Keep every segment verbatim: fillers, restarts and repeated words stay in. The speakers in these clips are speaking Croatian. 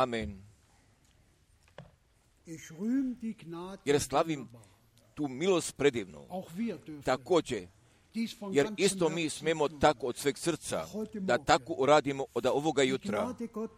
Amen. Jer slavim tu milost predivnu. Također, jer isto mi smemo tako od sveg srca da tako uradimo od ovoga jutra,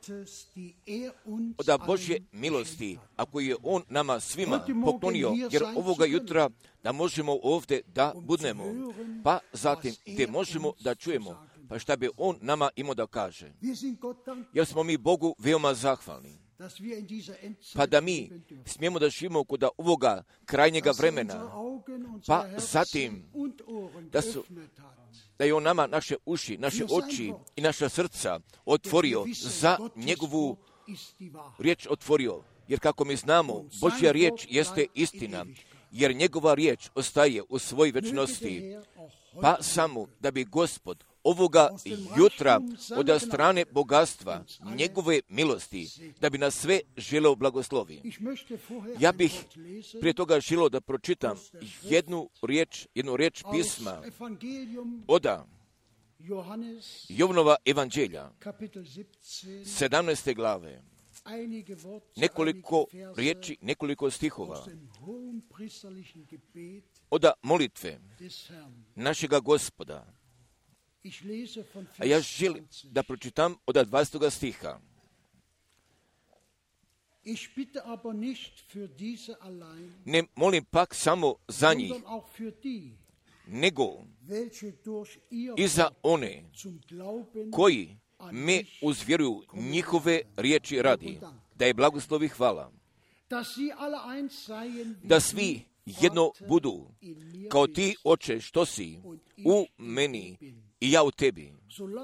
od Božje milosti, ako je On nama svima poklonio, jer ovoga jutra da možemo ovdje da budemo, pa zatim gdje možemo da čujemo, pa šta bi On nama imao da kaže. Jer smo mi Bogu veoma zahvalni. Pa da mi smijemo da živimo kod ovoga krajnjega vremena, pa zatim da, su, da je On nama naše uši, naše oči i naša srca otvorio za njegovu riječ otvorio. Jer kako mi znamo, Božja riječ jeste istina, jer njegova riječ ostaje u svoj večnosti, pa samo da bi Gospod ovoga jutra od strane bogatstva, njegove milosti, da bi nas sve želeo blagoslovi. Ja bih prije toga želio da pročitam jednu riječ, jednu riječ pisma od Jovanova evanđelja, sedamnaeste glave, nekoliko riječi, nekoliko stihova od molitve našega Gospoda. A ja želim da pročitam od dvadesetog stiha. Ne molim pak samo za njih, nego i za one koji me uzvjeruju njihove riječi radi, da je blagoslovi hvala. Da svi jedno budu, kao ti, Oče, što si u meni i ja u tebi,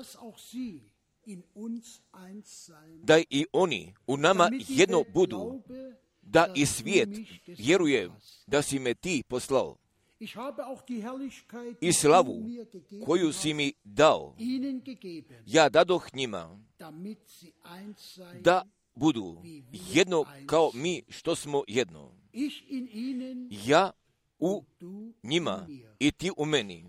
da i oni u nama jedno budu, da i svijet vjeruje da si me ti poslao. I slavu koju si mi dao, ja dadoh njima, da budu jedno kao mi što smo jedno. Ja u njima i ti u meni,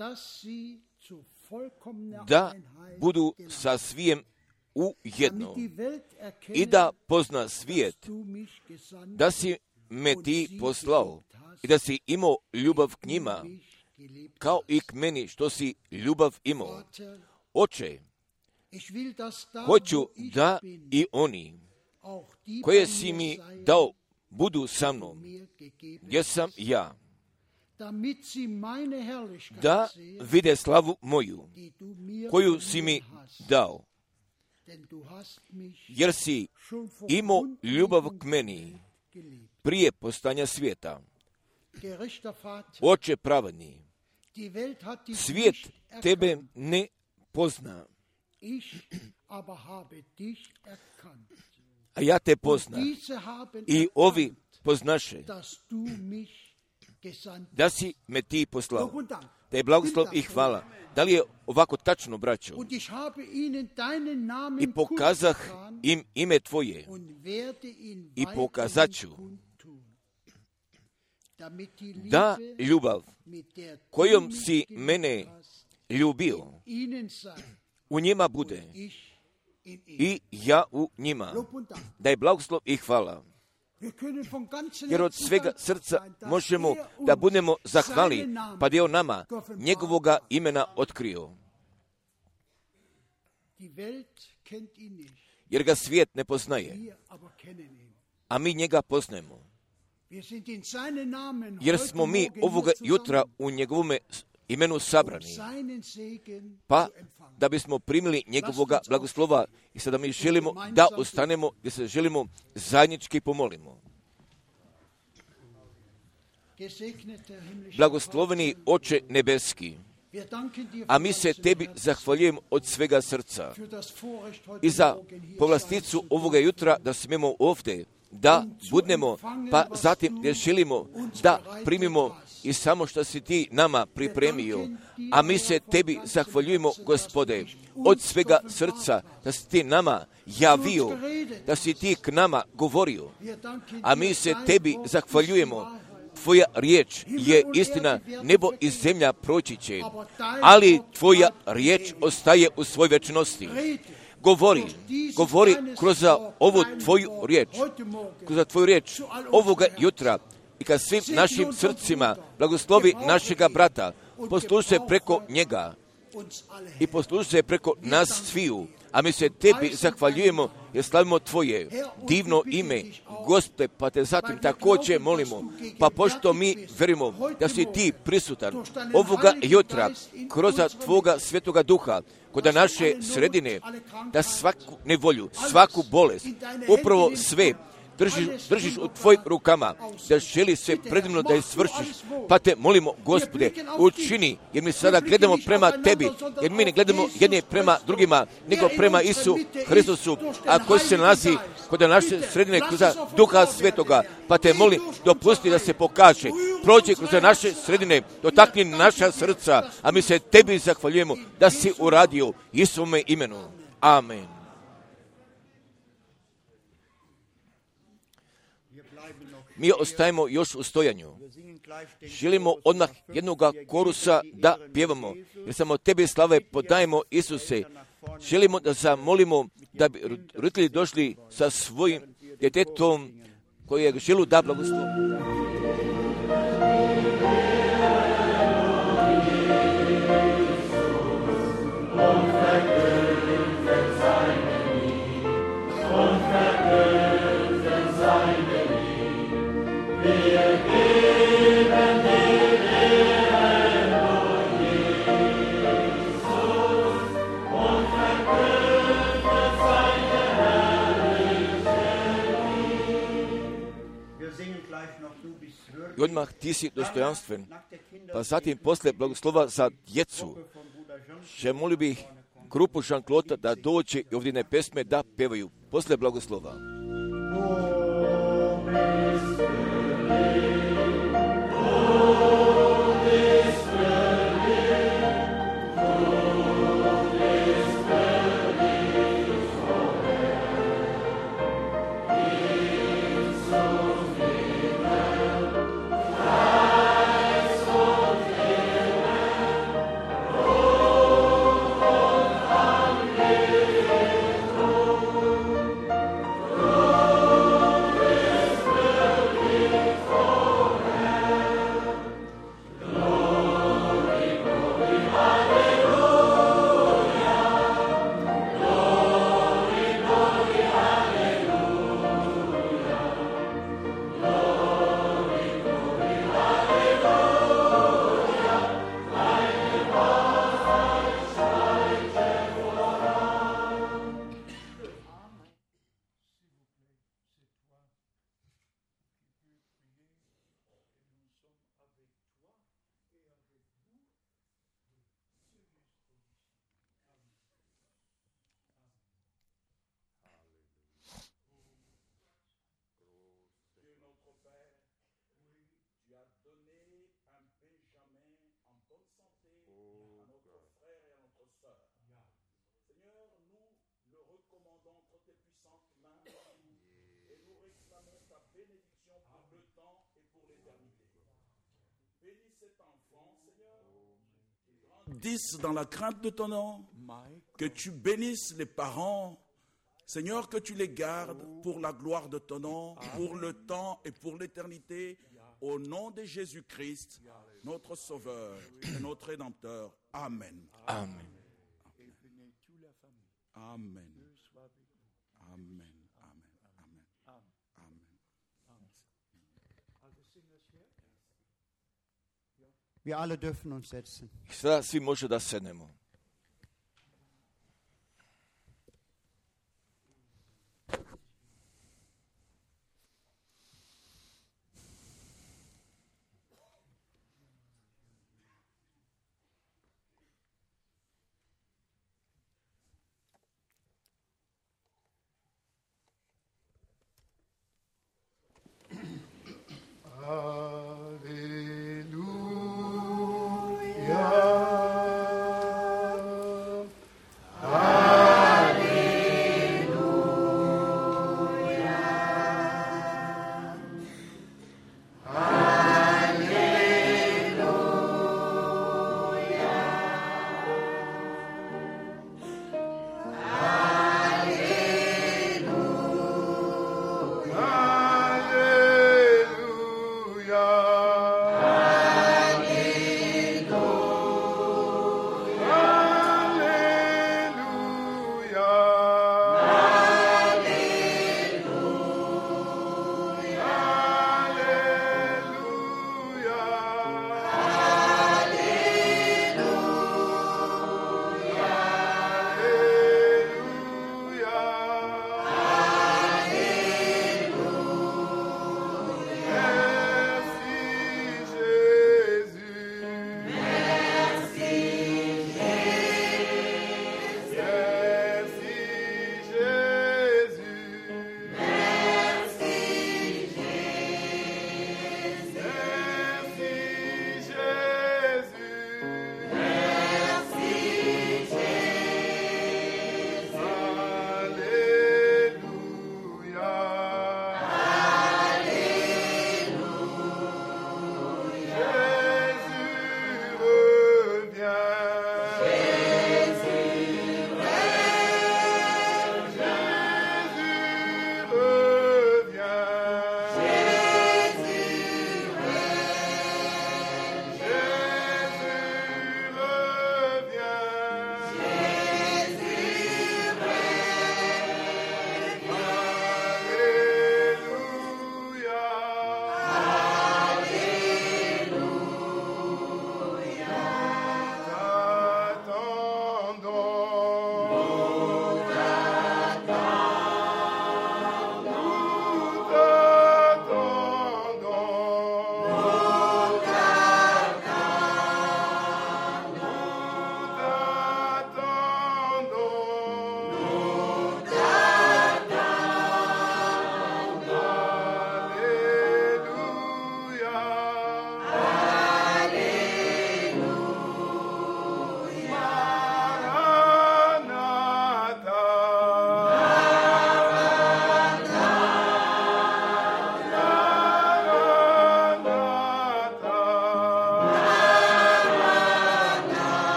da budu sa svijem u jedno i da pozna svijet da si me ti poslao i da si imao ljubav k njima kao i k meni što si ljubav imao. Oče, hoću da i oni koje si mi dao budu sa mnom gdje sam ja, da vide slavu moju koju si mi dao, jer si imao ljubav k meni prije postanja svijeta. Oče pravedni, svijet tebe ne pozna, a ja te poznam i ovi poznaše da si me ti poslao. Da je blagoslov i hvala. Da li je ovako tačno, braćo? I pokazah im ime tvoje i pokazat ću da ljubav kojom si mene ljubio u njima bude i ja u njima. Da je blagoslov i hvala. Jer od svega srca možemo da budemo zahvali, pa da je on nama njegovoga imena otkrio. Jer ga svijet ne poznaje, a mi njega poznajemo. Jer smo mi ovoga jutra u njegovome imenu sabrani, pa da bismo primili njegovoga blagoslova. I sada mi želimo da ostanemo gdje se želimo zajednički pomolimo. Blagosloveni Oče nebeski, a mi se tebi zahvaljujemo od svega srca i za povlasticu ovoga jutra da smemo ovdje da budnemo, pa zatim gdje želimo da primimo i samo što si ti nama pripremio. A mi se tebi zahvaljujemo, Gospode, od svega srca da si ti nama javio, da si ti k nama govorio. A mi se tebi zahvaljujemo. Tvoja riječ je istina, nebo i zemlja proći će, ali tvoja riječ ostaje u svoj večnosti. govori, govori kroz ovu tvoju riječ, kroz tvoju riječ ovoga jutra i kad svim našim srcima blagoslovi našega brata, poslušaj preko njega i poslušaj preko nas sviju. A mi se tebi zahvaljujemo jer slavimo tvoje divno ime, Gospode, pa te zatim također molimo, pa pošto mi verimo da si ti prisutan ovoga jutra kroz tvoga svetoga duha, kod naše sredine, da svaku nevolju, svaku bolest, upravo sve držiš, držiš u tvojim rukama, da želi sve predivno da je svršiš, pa te molimo, Gospode, učini, jer mi sada gledamo prema tebi, jer mi ne gledamo jedni prema drugima, nego prema Isu Hristusu, a koji se nalazi kod naše sredine kroz Duha Svetoga, pa te molim, dopusti da se pokaže, prođe kroz naše sredine, dotakni naša srca, a mi se tebi zahvaljujemo da si uradio Isuvome imenu. Amen. Mi ostajemo još u stojanju. Želimo odmah jednog korusa da pjevamo, jer samo tebi slave podajemo, Isuse. Želimo da zamolimo da bi roditelji došli sa svojim djetetom koje želu da blagoslovi. I odmah ti si dostojanstven, pa zatim posle blagoslova za djecu, še molio bih grupu Jean-Claude da dođe i ovdje pesme da pevaju posle blagoslova. Bénisse dans la crainte de ton nom, que tu bénisses les parents, Seigneur, que tu les gardes pour la gloire de ton nom, pour le temps et pour l'éternité, au nom de Jésus-Christ, notre Sauveur et notre Rédempteur. Amen. Amen. Amen. Amen. Amen. Amen. Wir alle dürfen uns setzen. Sada svi može da sednemo. Alleluia.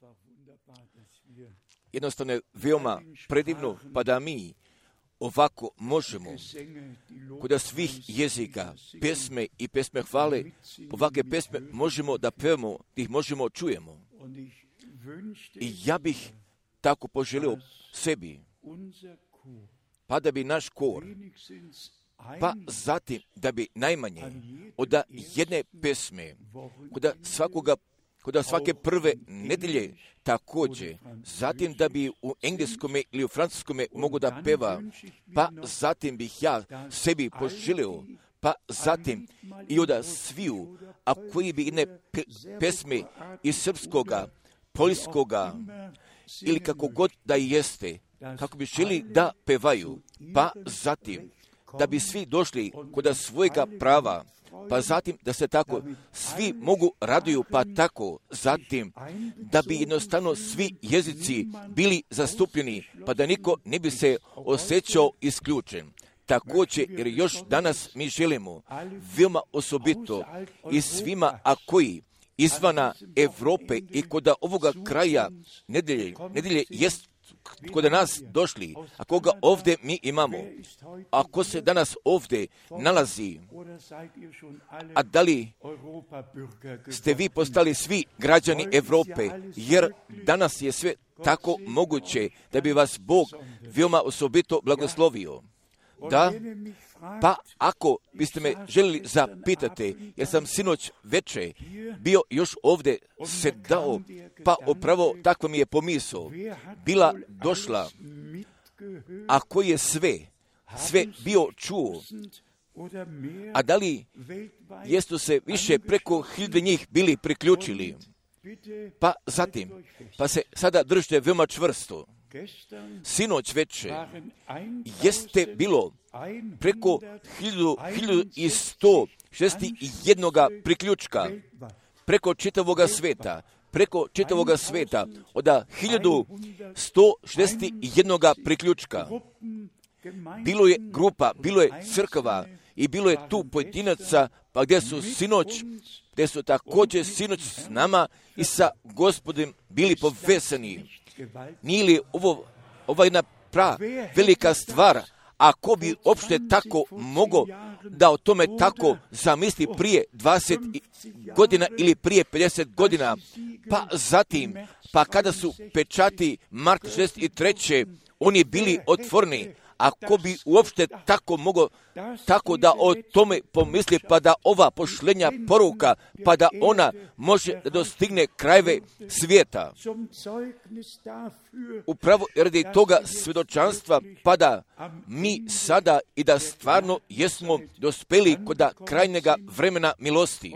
Jednostavno je veoma predivno, pa da mi ovako možemo kod svih jezika, pesme i pesme hvale, ovakve pesme možemo da pevamo, ih možemo čujemo. I ja bih tako poželio sebi, pa da bi naš kor, pa zatim da bi najmanje od jedne pesme, kod svakoga kod svake prve nedelje također, zatim da bi u engleskome ili u francuskome mogu da peva, pa zatim bih ja sebi poželio, pa zatim i od sviju, a koji bi jedne pe- pesme iz srpskoga, poljskoga, ili kako god da jeste, kako bi želi da pevaju, pa zatim da bi svi došli kod svojega prava, pa zatim da se tako svi mogu raduju, pa tako zatim da bi jednostavno svi jezici bili zastupljeni, pa da niko ne bi se osjećao isključen. Također, jer još danas mi želimo veoma osobito i svima, a koji izvana Evrope i kod ovoga kraja nedelje, nedelje jest kod nas došli, a koga ovdje mi imamo, a ko se danas ovdje nalazi, a da li ste vi postali svi građani Evrope, jer danas je sve tako moguće da bi vas Bog veoma osobito blagoslovio. Da, pa ako biste me željeli zapitati, jer sam sinoć veče bio još ovdje sedao, pa upravo takva mi je pomisao bila došla, a koji je sve, sve bio čuo, a da li jesu se više preko hiljade njih bili priključili, pa zatim, pa se sada držite veoma čvrsto. Sinoć veče jeste bilo preko hiljadu, hiljadu i sto šesti jednoga priključka preko čitavoga sveta, preko čitavoga sveta, od hiljadu sto šesti jednoga priključka. Bilo je grupa, bilo je crkva i bilo je tu pojedinaca, pa gdje su sinoć, gdje su također sinoć s nama i sa Gospodom bili povezani. Nije li ovo, ova jedna pra velika stvar, ako bi uopšte tako mogo da o tome tako zamisli prije dvadeset godina ili prije pedeset godina, pa zatim, pa kada su pečati mart šezdeset treće oni bili otvoreni, ako bi uopšte tako mogo, tako da o tome pomisli, pa da ova pošlenja poruka, pa da ona može da dostigne krajeve svijeta. Upravo radi toga svjedočanstva, pa da mi sada i da stvarno jesmo dospeli kod krajnjega vremena milosti.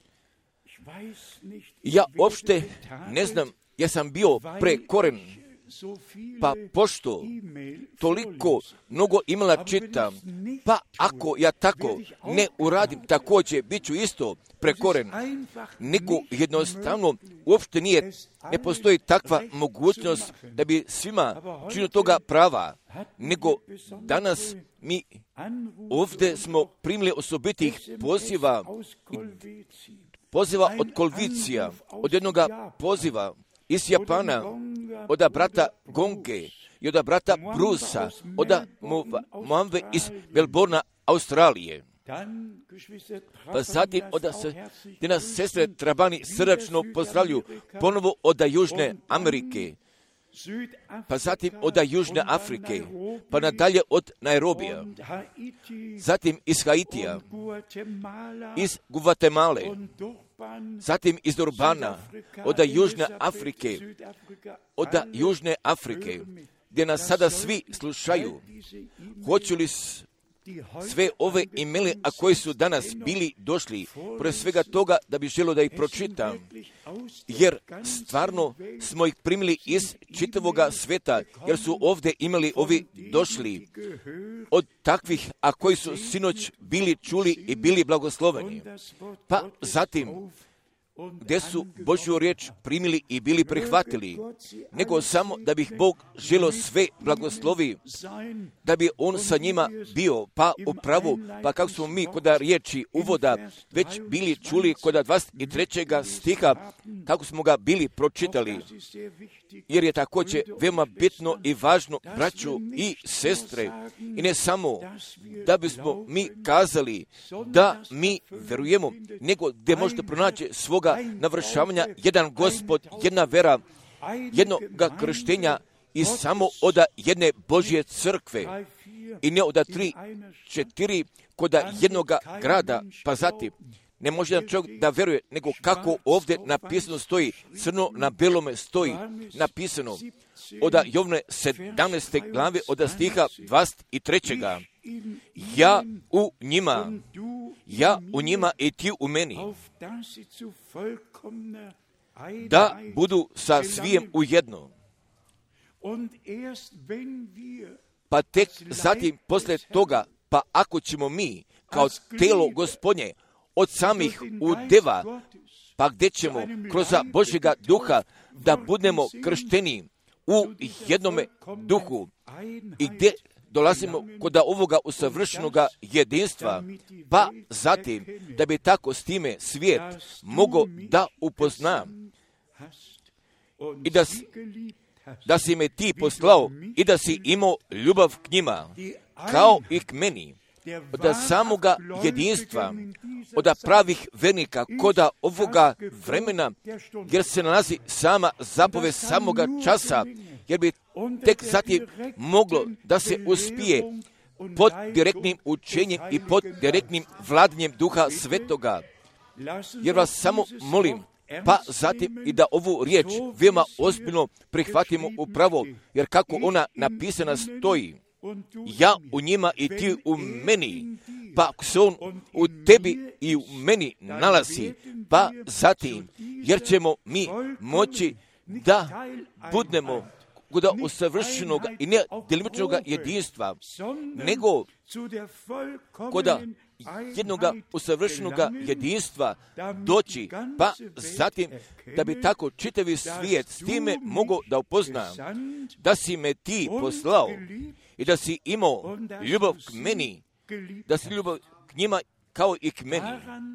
Ja uopšte ne znam, ja sam bio prekoren, pa pošto toliko mnogo imala čitam, pa ako ja tako ne uradim, također bit ću isto prekoren. Niko jednostavno uopšte nije, ne postoji takva mogućnost da bi svima činio toga prava, nego danas mi ovdje smo primili osobitih poziva, poziva od Kolvicija, od jednoga poziva iz Japana, od brata Gonge i od brata Brusa, od Moamve iz Melbourna, Australije. Pa zatim od gdje nas sestre Trabani srdačno pozdravlju ponovo od Južne Amerike, pa zatim od Južne Afrike, pa nadalje od Nairobija, zatim iz Haitija, iz Guatemale, zatim iz Durbana, od Južne Afrike, od Južne Afrike, gdje nas sada svi slušaju. Hoću li sve ove imeli, a koji su danas bili došli, pre svega toga da bi želio da ih pročitam, jer stvarno smo ih primili iz čitavoga sveta, jer su ovdje imali ovi došli od takvih, a koji su sinoć bili čuli i bili blagosloveni. Pa zatim gdje su Božju riječ primili i bili prihvatili, nego samo da bi Bog želio sve blagoslovi, da bi On sa njima bio, pa upravo, pa kako smo mi kod riječi uvoda već bili čuli kod dvadeset trećeg stiha, kako smo ga bili pročitali, jer je također veoma bitno i važno, braću i sestre, i ne samo da bismo mi kazali da mi verujemo, nego gdje možete pronaći svoga navršavanja, jedan Gospod, jedna vera, jednog krštenja i samo od jedne Božje crkve i ne od tri, četiri kod jednog grada, pa zatim ne može jedan čovjek da veruje, nego kako ovdje napisano stoji, crno na belome stoji napisano od Jovne sedamnaeste glave od stiha dvadeset trećeg. Ja u njima, ja u njima i ti u meni, da budu sa svijem ujedno. Pa tek zatim poslije toga, pa ako ćemo mi kao telo Gospodnje od samih udeva, pa gdje ćemo kroz Božjega duha da budemo kršteni u jednome duhu i gdje dolazimo kod ovoga usavršenoga jedinstva, pa zatim da bi tako s time svijet mogao da upozna i da, da si me ti poslao i da si imao ljubav k njima, kao i k meni, od samoga jedinstva, od pravih vernika, kod ovoga vremena, jer se nalazi sama zapove samoga časa, jer bi tek zatim moglo da se uspije pod direktnim učenjem i pod direktnim vladanjem Duha Svetoga. Jer vas samo molim, pa zatim i da ovu riječ veoma ozbiljno prihvatimo upravo, jer kako ona napisana stoji, ja u njima i ti u meni, pa ako se on u tebi i u meni nalazi, pa zatim, jer ćemo mi moći da budemo kod usavršenog i ne delimičnog jedinstva, nego kod jednog usavršenog jedinstva doći, pa zatim da bi tako čitavi svijet s time mogao da upozna da si me ti poslao i da si imao ljubav k meni, da si ljubav k njima kao i k meni.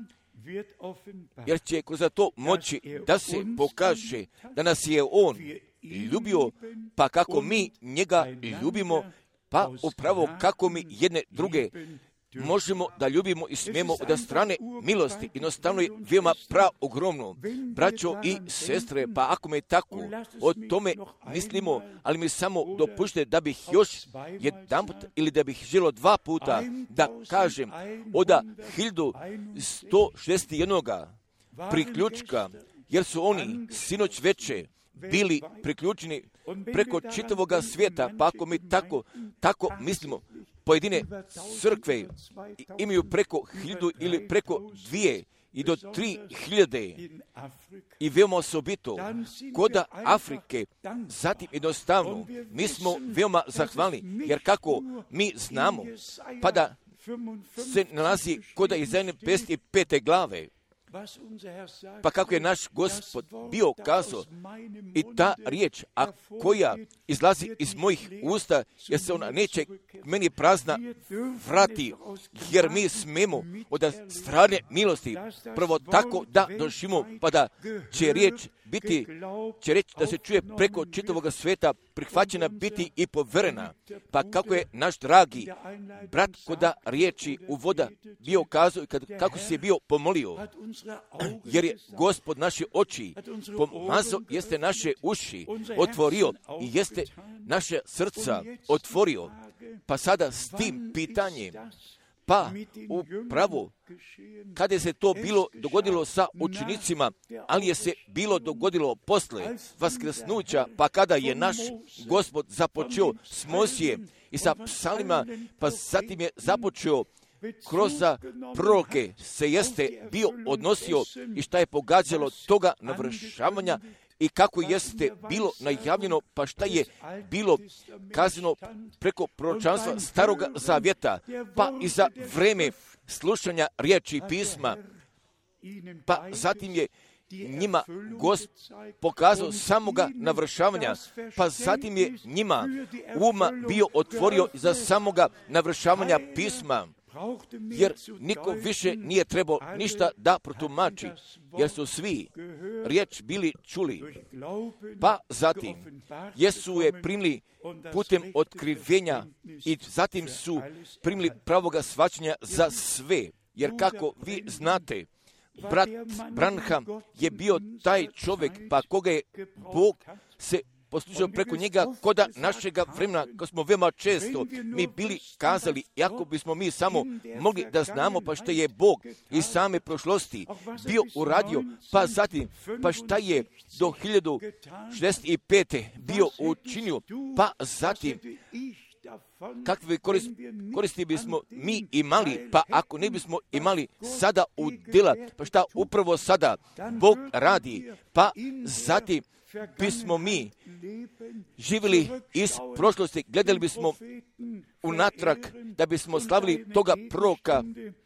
Jer će kroz to moći da se pokaže da nas je On ljubio, pa kako mi njega ljubimo, pa upravo kako mi jedne druge možemo da ljubimo i smijemo od strane milosti. Jednostavno je veoma pra ogromno. Braćo i sestre, pa ako me tako o tome mislimo, ali mi samo dopušte da bih još jedan put ili da bih želio dva puta da kažem od hiljadu sto šezdeset jedan priključka, jer su oni sinoć veče bili priključeni preko čitavoga svijeta, pa ako mi tako, tako mislimo, pojedine crkve imaju preko hiljadu ili preko dvije i do tri hiljade i veoma osobito kod Afrike. Zatim jednostavno mi smo veoma zahvalni, jer kako mi znamo, pa da se nalazi kod Izaije pedeset pete glave, pa kako je naš Gospod bio kazao, i ta riječ, a koja izlazi iz mojih usta, jer se ona neće meni prazna vrati, jer mi smemo od strane milosti prvo tako da doživimo, pa da će riječ biti, će reći da se čuje preko čitavog sveta, prihvaćena biti i poverena. Pa kako je naš dragi brat kod riječi uvoda bio kazao i kad, kako se je bio pomolio, jer je Gospod naše oči pomazao, jeste naše uši otvorio i jeste naše srca otvorio. Pa sada s tim pitanjem, pa upravo kada je se to bilo dogodilo sa učenicima, ali je se bilo dogodilo posle vaskrsnuća, pa kada je naš Gospod započeo s Mosijem i sa psalmima, pa zatim je započeo kroz proroke se jeste bio odnosio i šta je pogađalo toga navršavanja i kako jeste bilo najavljeno, pa šta je bilo kazano preko proročanstva Staroga Zavjeta, pa i za vreme slušanja riječi pisma, pa zatim je njima Gospod pokazao samoga navršavanja, pa zatim je njima uma bio otvorio za samoga navršavanja pisma, jer niko više nije trebao ništa da protumači, jer su svi riječ bili čuli. Pa zatim Jesu je primili putem otkrivenja i zatim su primili pravoga shvaćanja za sve, jer kako vi znate, brat Branham je bio taj čovjek, pa koga je Bog se poslužio preko njega koda našega vremena, ko smo veoma često mi bili kazali, jako bismo mi samo mogli da znamo pa šta je Bog iz same prošlosti bio uradio, pa zatim pa šta je do hiljadu šezdeset pete bio učinio, pa zatim kakve koristi, koristi bismo mi imali, pa ako ne bismo imali sada u djela, pa šta upravo sada Bog radi, pa zatim bismo mi živjeli iz prošlosti, gledali bismo unatrag da bismo slavili toga proroka,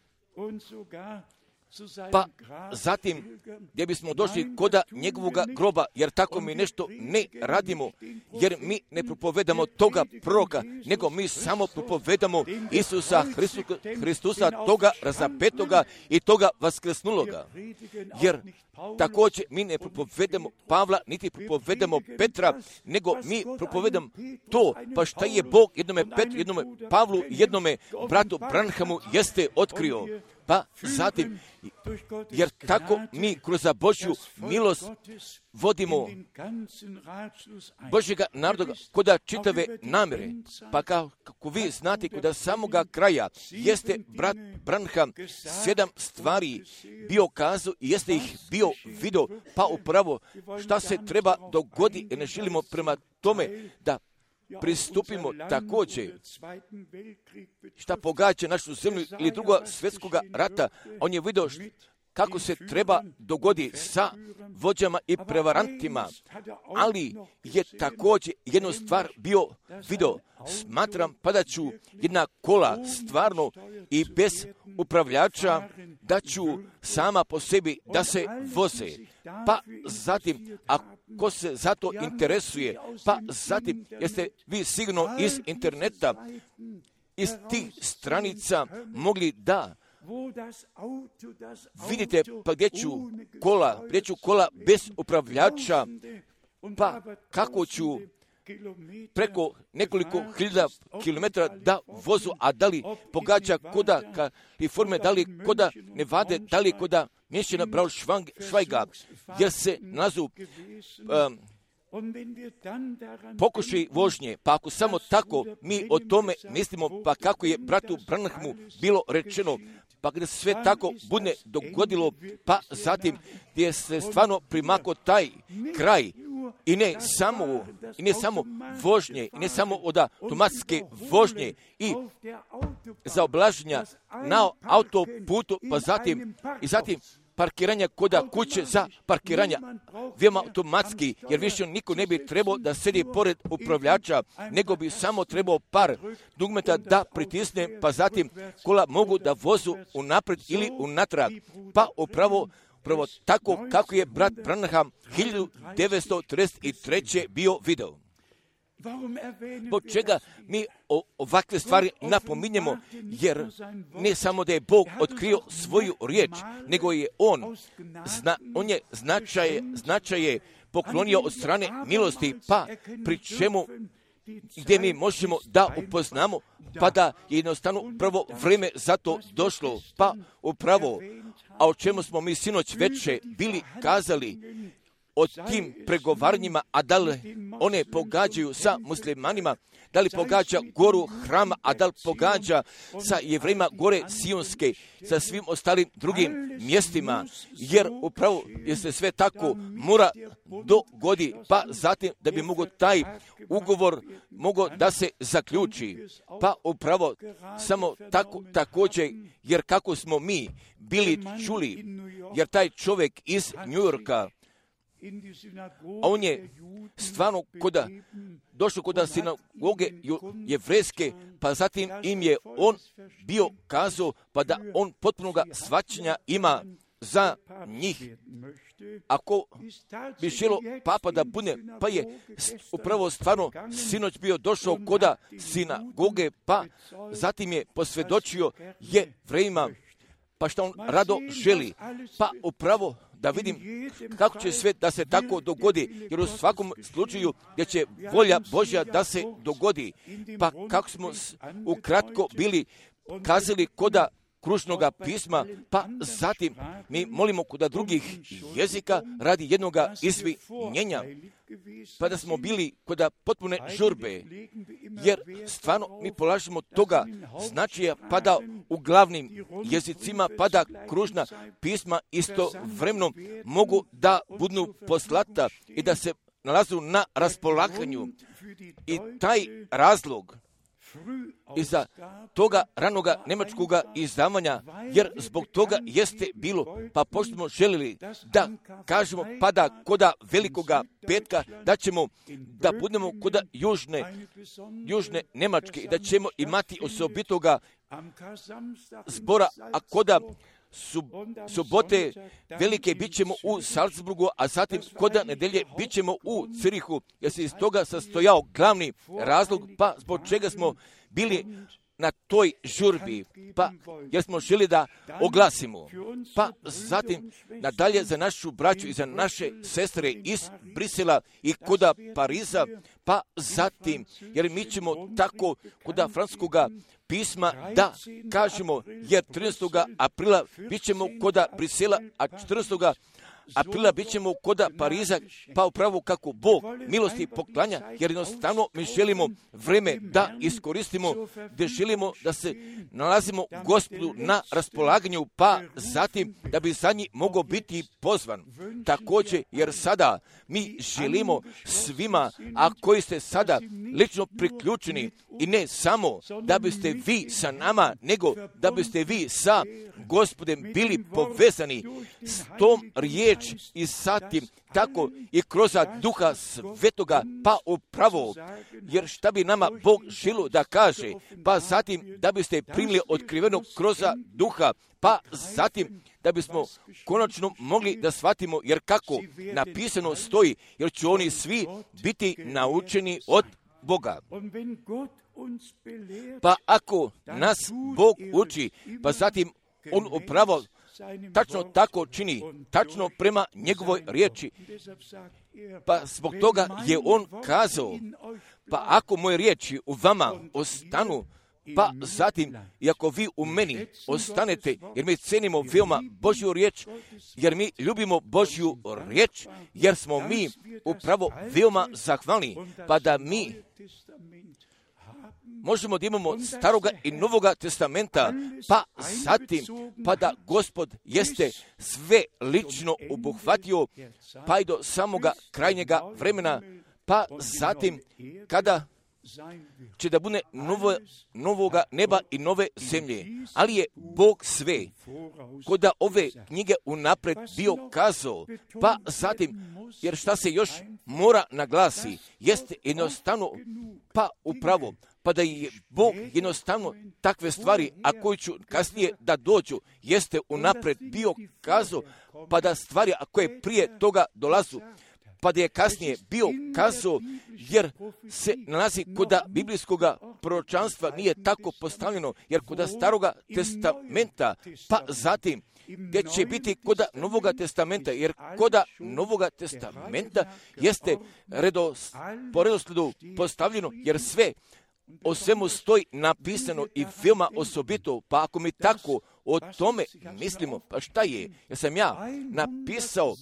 pa zatim gdje bismo došli koda njegovoga groba, jer tako mi nešto ne radimo, jer mi ne propovedamo toga proroka, nego mi samo propovedamo Isusa Hristusa, Hristusa toga razapetoga i toga vaskrsnuloga, jer također mi ne propovedamo Pavla, niti propovedamo Petra, nego mi propovedamo to, pa šta je Bog jednome Petru, jednome Pavlu, jednome bratu Branhamu jeste otkrio. Pa zatim, jer tako mi kroz Božju milost vodimo Božjega naroda koda čitave namjere. Pa kako vi znate, koda samoga kraja jeste brat Branham sedam stvari bio kazao i jeste ih bio vidio, pa upravo šta se treba dogodi i ne želimo prema tome da pristupimo također šta pogađa našu zemlju ili drugog svjetskog rata. On je vidio kako se treba dogodi sa vođama i prevarantima, ali je također jednu stvar bio vidio. Smatram pa da ću jedna kola stvarno i bez upravljača da ću sama po sebi da se voze. Pa zatim, ako se za to interesuje, pa zatim jeste vi sigurno iz interneta, iz tih stranica mogli da vidite pa gdje ću kola, gdje ću kola bez upravljača, pa kako ću preko nekoliko hiljada kilometara da vozu, a da li pogađa koda Kalifornije, da li koda Nevade, da li koda mješćina Braunschweiga, jer se nazu um, pokušaj vožnje, pa ako samo tako mi o tome mislimo, pa kako je bratu Branhamu bilo rečeno, pa gdje se sve tako bude dogodilo, pa zatim gdje se stvarno primako taj kraj, i ne samo, i ne samo vožnje, i ne samo od automatske vožnje i zaobilaženja na autoputu, pa zatim i zatim parkiranja koda kuće za parkiranja veoma automatski, jer više niko ne bi trebao da sedi pored upravljača, nego bi samo trebao par dugmeta da pritisne, pa zatim kola mogu da vozu unapred ili unatrag. Pa upravo Prvo tako kako je brat Branham hiljadu devetsto trideset treće bio video. Zbog čega mi o, ovakve stvari napominjemo, jer ne samo da je Bog otkrio svoju riječ, nego je On, zna, on je značaje, značaje poklonio od strane milosti, pa pri čemu gdje mi možemo da upoznamo, pa da je jednostavno prvo vrijeme za to došlo, pa upravo, a o čemu smo mi sinoć veče bili kazali, o tim pregovaranjima, a da li one pogađaju sa muslimanima, da li pogađa goru hrama, a da li pogađa sa jevrejima gore Sionske, sa svim ostalim drugim mjestima, jer upravo je se sve tako mora dogodi, pa zatim da bi mogao taj ugovor mogao da se zaključi, pa upravo samo tako, također, jer kako smo mi bili čuli, jer taj čovjek iz New Yorka, on je stvarno koda, došao koda sinagoge jevrejske, pa zatim im je on bio kazao, pa da on potpunoga shvaćanja ima za njih. Ako bi želo papa da bude, pa je upravo stvarno sinoć bio došao koda sinagoge, pa zatim je posvjedočio je vremena, pa što on rado želi, pa upravo da vidim kako će sve da se tako dogodi, jer u svakom slučaju gdje će volja Božja da se dogodi, pa kako smo ukratko bili kazali koda kružnoga pisma, pa zatim mi molimo kod drugih jezika radi jednoga izvinjenja, pa da smo bili kod potpune žurbe, jer stvarno mi polažemo toga značaja, pa da u glavnim jezicima, pa da kružna pisma istovremeno mogu da budu poslata i da se nalazu na raspolaganju. I taj razlog iza toga ranoga njemačkoga izdavanja, jer zbog toga jeste bilo, pa pošto smo želili da kažemo, pa da koda velikoga petka, da ćemo, da budemo koda južne, južne Njemačke i da ćemo imati osobitoga zbora, a koda Sub, subote velike bit ćemo u Salzburgu, a zatim koda nedelje bit ćemo u Cirihu, jer se iz toga sastojao glavni razlog, pa zbog čega smo bili na toj žurbi, pa jer smo želi da oglasimo, pa zatim nadalje za našu braću i za naše sestre iz Brisela i koda Pariza, pa zatim, jer mi ćemo tako koda francuskoga pisma da kažemo, jer trinaestog aprila bit ćemo koda Brisela, a četrnaestog aprila bit ćemo koda Pariza, pa upravo kako Bog milosti poklanja, jer jednostavno mi želimo vreme da iskoristimo, gdje želimo da se nalazimo Gospodu na raspolaganju, pa zatim da bi za njih mogao biti pozvan. Također, jer sada mi želimo svima, a koji ste sada lično priključeni, i ne samo da biste vi sa nama, nego da biste vi sa Gospodem bili povezani s tom riječ i sa tim tako i kroz Duha Svetoga, pa upravo, jer šta bi nama Bog želio da kaže, pa zatim da biste primili otkriveno kroz Duha, pa zatim da bismo konačno mogli da shvatimo, jer kako napisano stoji, jer će oni svi biti naučeni od Boga. Pa ako nas Bog uči, pa zatim on upravo tačno tako čini, tačno prema njegovoj riječi. Pa zbog toga je on kazao, pa ako moje riječi u vama ostanu, pa zatim, i ako vi u meni ostanete, jer mi cenimo veoma Božju riječ, jer mi ljubimo Božju riječ, jer smo mi upravo veoma zahvalni, pa da mi možemo da imamo staroga i novoga testamenta, pa zatim, pa da Gospod jeste sve lično obuhvatio, pa i do samoga krajnjega vremena, pa zatim, kada će da bude novo, novoga neba i nove zemlje. Ali je Bog sve, ko da ove knjige unapred bio kazao, pa zatim, jer šta se još mora naglasi, jeste jednostavno, pa upravo, pa da je Bog jednostavno takve stvari, a koji ću kasnije da dođu, jeste unapred bio kazao, pa da stvari, a koje prije toga dolazu, pa da je kasnije bio kazao, jer se nalazi koda biblijskog proročanstva nije tako postavljeno, jer koda staroga testamenta, pa zatim, gdje će biti koda Novoga testamenta, jer koda Novoga testamenta jeste redos, po redosledu postavljeno, jer sve o svemu stoji napisano i veoma osobito, pa ako mi tako o tome mislimo, pa šta je, jer sam ja napisao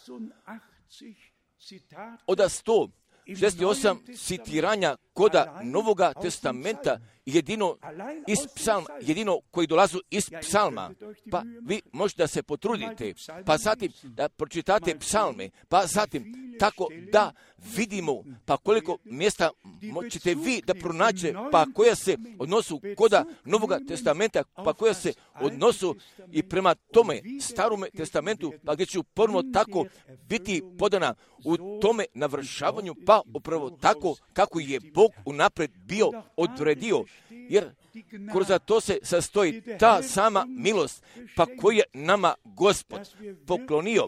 od sto šezdeset osam citiranja koda Novoga testamenta, jedino iz psalma, jedino koji dolazu iz psalma, pa vi možete da se potrudite, pa zatim da pročitate psalme, pa zatim tako da vidimo, pa koliko mjesta ćete vi da pronađete, pa koja se odnosu koda Novoga testamenta, pa koja se odnosu i prema tome starome testamentu, pa gdje će uporno tako biti podana u tome navršavanju, pa upravo tako kako je Bog unapred bio odredio, jer kroz to se sastoji ta sama milost, pa koju je nama Gospod poklonio.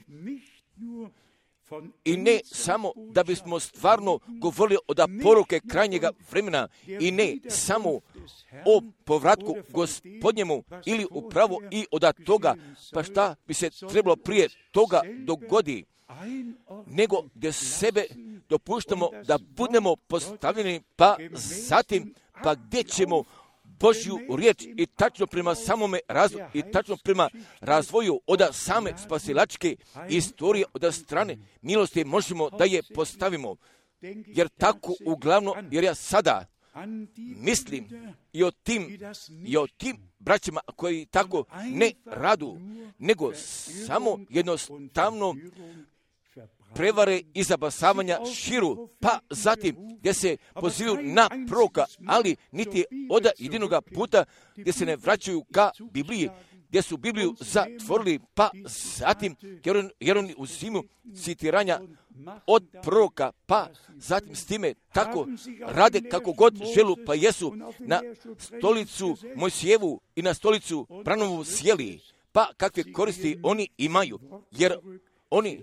I ne samo da bismo stvarno govorili od poruke krajnjega vremena i ne samo o povratku Gospodnjemu ili upravo i od toga, pa šta bi se trebalo prije toga dogodi, nego gdje sebe dopuštamo da budemo postavljeni, pa zatim, pa gdje ćemo Božju riječ i tačno prema samome razvoju i tačno prema razvoju od same spasilačke istorije, od strane milosti možemo da je postavimo. Jer tako uglavnom, jer ja sada mislim i o tim, i o tim braćima koji tako ne radu, nego samo jednostavno prevare i zabasavanja širu, pa zatim gdje se pozivaju na proroka, ali niti od jedinoga puta gdje se ne vraćaju ka Bibliji, gdje su Bibliju zatvorili, pa zatim jer oni uzimu citiranja od proroka, pa zatim s time tako rade kako god želu, pa jesu na stolicu Mojsijevu i na stolicu Branovu sjeli, pa kakve koristi oni imaju, jer oni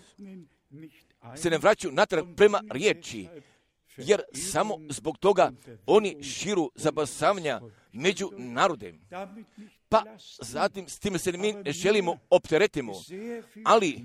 se ne vraćaju natrag prema riječi, jer samo zbog toga oni širu zabasavanja među narodem. Pa zatim s time se mi ne želimo opteretimo, ali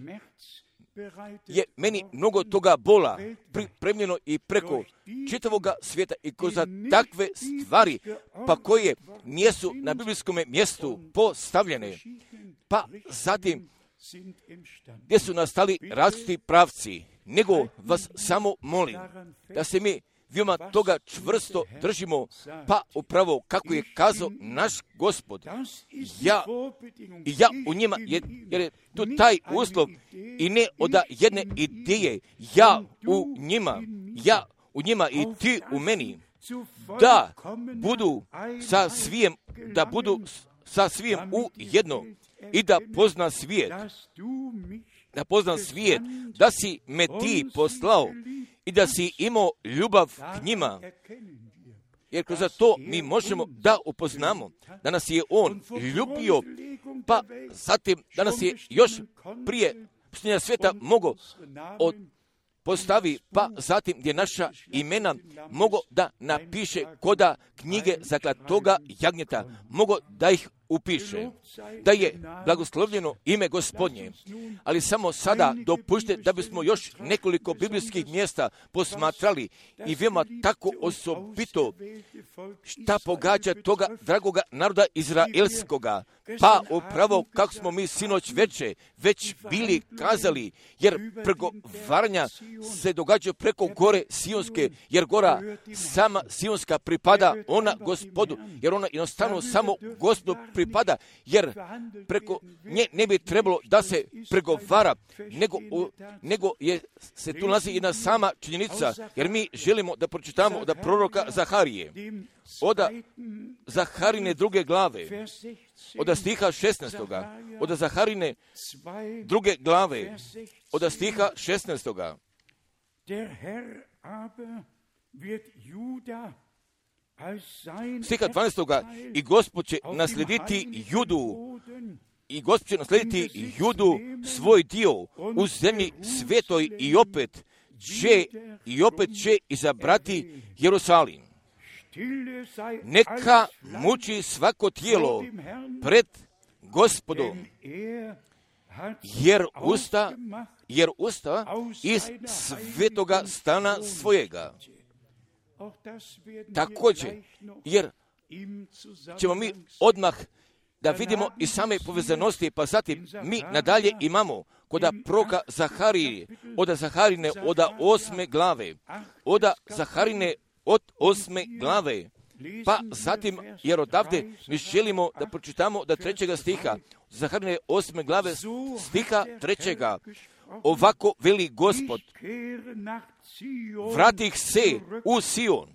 je meni mnogo toga bola pripremljeno i preko čitavoga svijeta i ko za takve stvari, pa koje nijesu na biblijskom mjestu postavljene, pa zatim gdje su nastali različiti pravci, nego vas samo molim da se mi veoma toga čvrsto držimo, pa upravo kako je kazao naš Gospod, ja i ja u njima, jer, jer je tu taj uslov i ne od jedne ideje, ja u njima, ja u njima i ti u meni, da budu sa svijem, da budu sa svijem u jedno i da pozna svijet, da pozna svijet, da si me ti poslao i da si imao ljubav k njima. Jer kroz to mi možemo da upoznamo da nas je On ljubio, pa zatim da nas je još prije stvorenja svijeta mogao od postavi, pa zatim gdje naša imena mogo da napiše koda knjige zaklatoga jagnjeta, mogo da ih upiše, da je blagoslovljeno ime Gospodnje. Ali samo sada dopušte da bismo još nekoliko biblijskih mjesta posmatrali i veoma tako osobito šta pogađa toga dragoga naroda izraelskoga. Pa upravo kako smo mi sinoć veče već bili kazali, jer pregovaranja se događaju preko gore Sionske, jer gora sama Sionska pripada ona Gospodu, jer ona jednostavno samo Gospodu pripada, jer preko nje ne bi trebalo da se pregovara, nego, nego je, se tu nalazi jedna sama činjenica, jer mi želimo da pročitamo od proroka Zaharije, od Zaharine druge glave, od stiha šesnaestoga, od Zaharine druge glave, od stiha šesnaestoga. Stiha dvanaestoga i Gospod će naslediti Judu, i Gospod će naslediti Judu svoj dio u zemlji svetoj i opet će, i opet će izabrati Jerusalim. Neka muči svako tijelo pred Gospodom, jer usta, jer usta iz svetoga stana svojega. Također, jer ćemo mi odmah da vidimo i same povezanosti, pa zatim mi nadalje imamo kod proroka Zaharije, od Zaharine od osme glave, od Zaharine od osme glave, pa zatim, jer odavde mi želimo da pročitamo da trećega stiha, Zaharine osme glave, stiha trećega, ovako veli Gospod, vratih se u Sion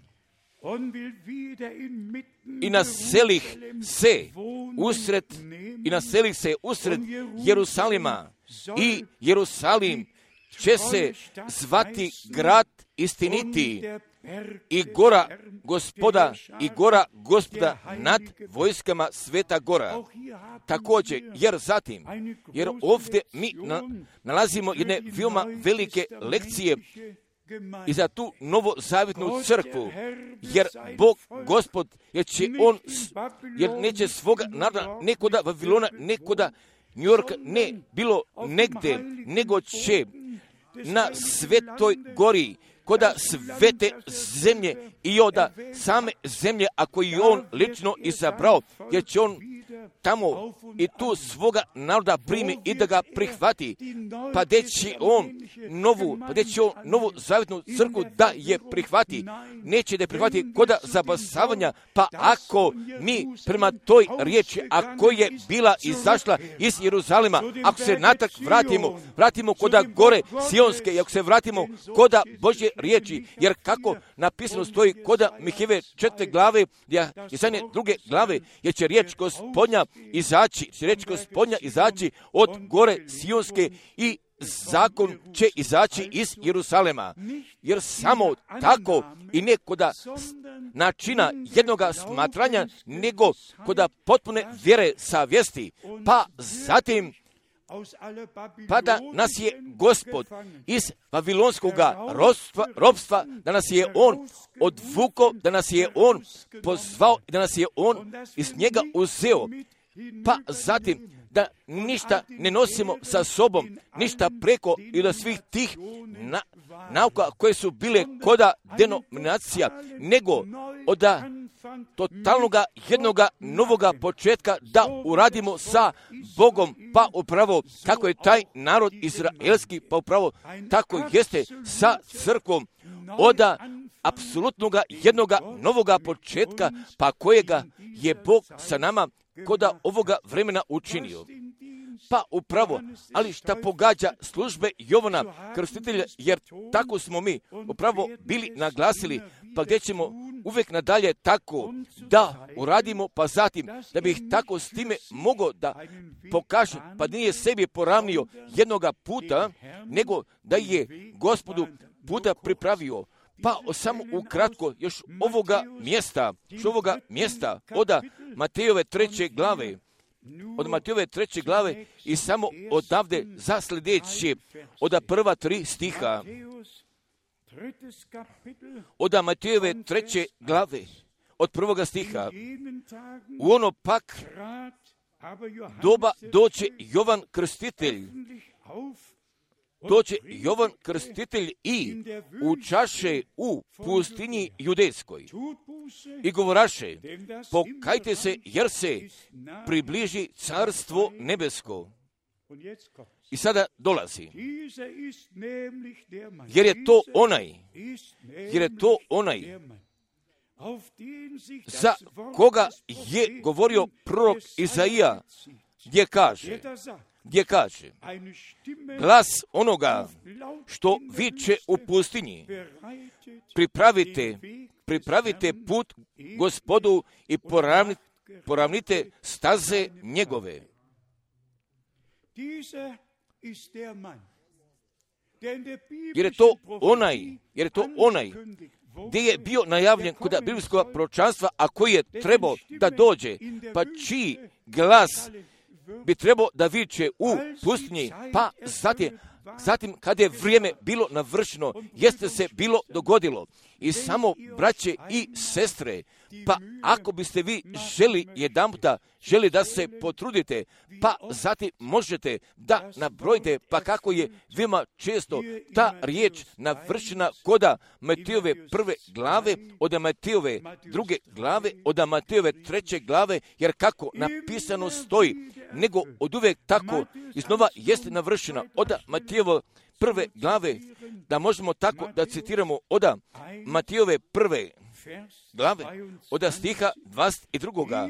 i naselih se usred, i naselih se usred Jerusalima, i Jerusalim će se zvati grad istiniti i gora gospoda, i gora gospoda nad vojskama Sveta Gora. Također, jer zatim, jer ovdje mi na, nalazimo jedne veoma velike lekcije i za tu novozavjetnu crkvu, jer Bog, Gospod, jer će On, jer neće svoga naroda nekoda Vavilona, nekoda New York, ne bilo negde, nego će na Svetoj Gori, koda svete zemlje i oda same zemlje, ako je On lično izabrao, jer će On tamo i tu svoga naroda primi i da ga prihvati, pa gdje će On novu, pa gdje će On novu zavjetnu crkvu da je prihvati, neće da je prihvati koda zabasavanja, pa ako mi prema toj riječi, ako je bila izašla iz Jeruzalema, ako se natrag vratimo, vratimo koda gore Sionske i ako se vratimo koda Božje riječi, jer kako napisano stoji koda Mihajeve četiri glave, i zadnje druge glave, jer će riječ Gospodnja izaći, će riječ Gospodnja izaći od gore Sionske i zakon će izaći iz Jeruzalema. Jer samo tako i ne koda načina jednoga smatranja, nego koda potpune vjere savjesti, pa zatim pa da nas je Gospod iz Vavilonskog robstva, robstva, da nas je On odvuko, da nas je On pozvao, da nas je On iz njega uzeo, pa zatim da ništa ne nosimo sa sobom, ništa preko i do svih tih na, nauka koje su bile koda denominacija, nego od totalnoga jednoga novoga početka da uradimo sa Bogom, pa upravo kako je taj narod izraelski, pa upravo tako jeste sa crkvom, od apsolutnoga jednoga novoga početka, pa kojega je Bog sa nama koda ovoga vremena učinio. Pa upravo, ali šta pogađa službe Jovana Krstitelja, jer tako smo mi upravo bili naglasili, pa gdje ćemo uvijek nadalje tako da uradimo, pa zatim da bih tako s time mogao da pokažem, pa nije sebi poravnio jednoga puta, nego da je Gospodu puta pripravio. Pa samo ukratko još ovoga mjesta, još ovoga mjesta od Matejove treće glave, od Matejove treće glave i samo odavde za sljedeće, od prva tri stiha, od Matejove treće glave, od prvoga stiha, u ono pak doba doće Jovan Krstitelj, doće Jovan Krstitelj i učaše u pustinji judejskoj i govoraše, pokajte se jer se približi carstvo nebesko. I sada dolazi, jer je to onaj, jer je to onaj za koga je govorio prorok Izaija, gdje kaže, gdje kaže, glas onoga što viče u pustinji, pripravite, pripravite put Gospodu i poravnite, poravnite staze njegove. Jer je to onaj, jer je to onaj gdje je bio najavljen kod biblijskog proročanstva, a koji je trebao da dođe, pa čiji glas bi trebao da viče u pustinji, pa zatim, zatim kad je vrijeme bilo navršeno, jeste se bilo dogodilo. I samo, braće i sestre, pa ako biste vi želi jedanputa, želi da se potrudite, pa zatim možete da nabrojite, pa kako je veoma često ta riječ navršena koda Matejove prve glave, od Matejove druge glave, od Matejove treće glave, jer kako napisano stoji, nego od uvijek tako iznova jeste navršena od Matejove prve glave, da možemo tako da citiramo od Matejove prve glave, od stiha dvadeset dva.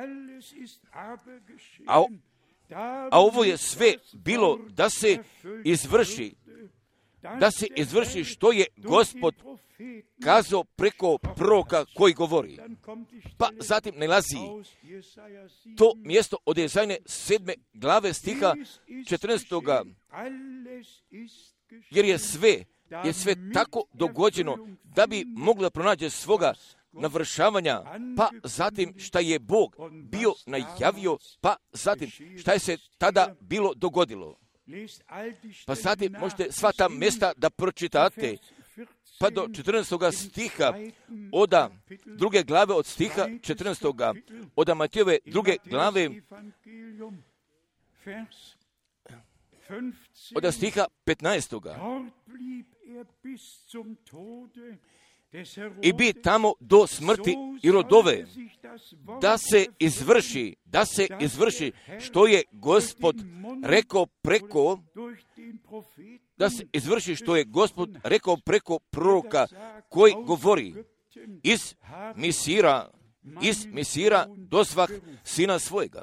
A, a ovo je sve bilo da se izvrši, da se izvrši što je Gospod kazao preko proroka koji govori. Pa zatim nalazi to mjesto od Jezajne sedme glave stiha četrnaestog. Jer je sve je sve tako dogođeno da bi mogla pronaći svoga navršavanja, pa zatim šta je Bog bio najavio, pa zatim šta je se tada bilo dogodilo. Pa zatim možete sva ta mjesta da pročitate, pa do četrnaestog stiha, oda druge glave od stiha četrnaestog, oda Matejove druge glave, oda stiha petnaestog. I bi tamo do smrti Irodove, da se izvrši, da se izvrši što je Gospod rekao preko, da se izvrši što je Gospod rekao preko proroka koji govori iz Misira, iz Misira dozvah sina svojega.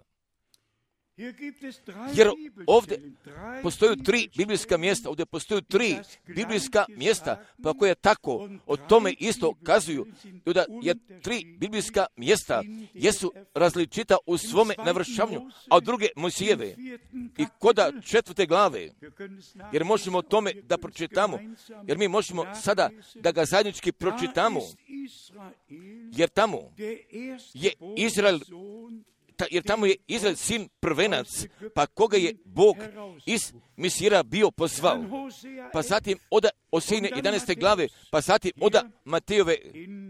Jer ovdje postoju tri biblijska mjesta, ovdje postoju tri biblijska mjesta, pa koje tako o tome isto kazuju, jer tri biblijska mjesta jesu različita u svome navršavanju, a druge Mojsijeve i koda četvrte glave, jer možemo o tome da pročitamo, jer mi možemo sada da ga zajednički pročitamo, jer tamo je Izrael, Ta, jer tamo je Izrael sin prvenac, pa koga je Bog iz Misira bio pozvao. Pa zatim oda Osejne jedanaeste glave, pa zatim oda Matejove,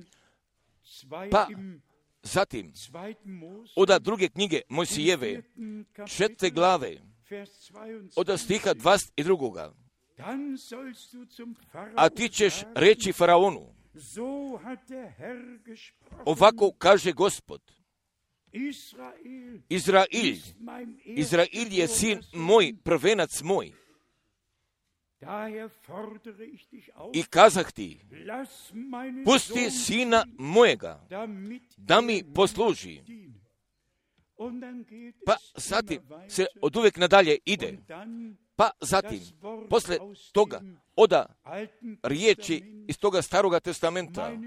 pa zatim oda druge knjige Mojsijeve, četvrte glave, oda stiha dvadeset dva. A ti ćeš reći Faraonu, ovako kaže Gospod, Izrail, Izrail je sin moj, prvenac moj. I kazah ti, pusti sina mojega, da mi posluži. Pa zatim se od uvijek nadalje ide. Pa zatim, posle toga, oda riječi iz toga staroga testamenta,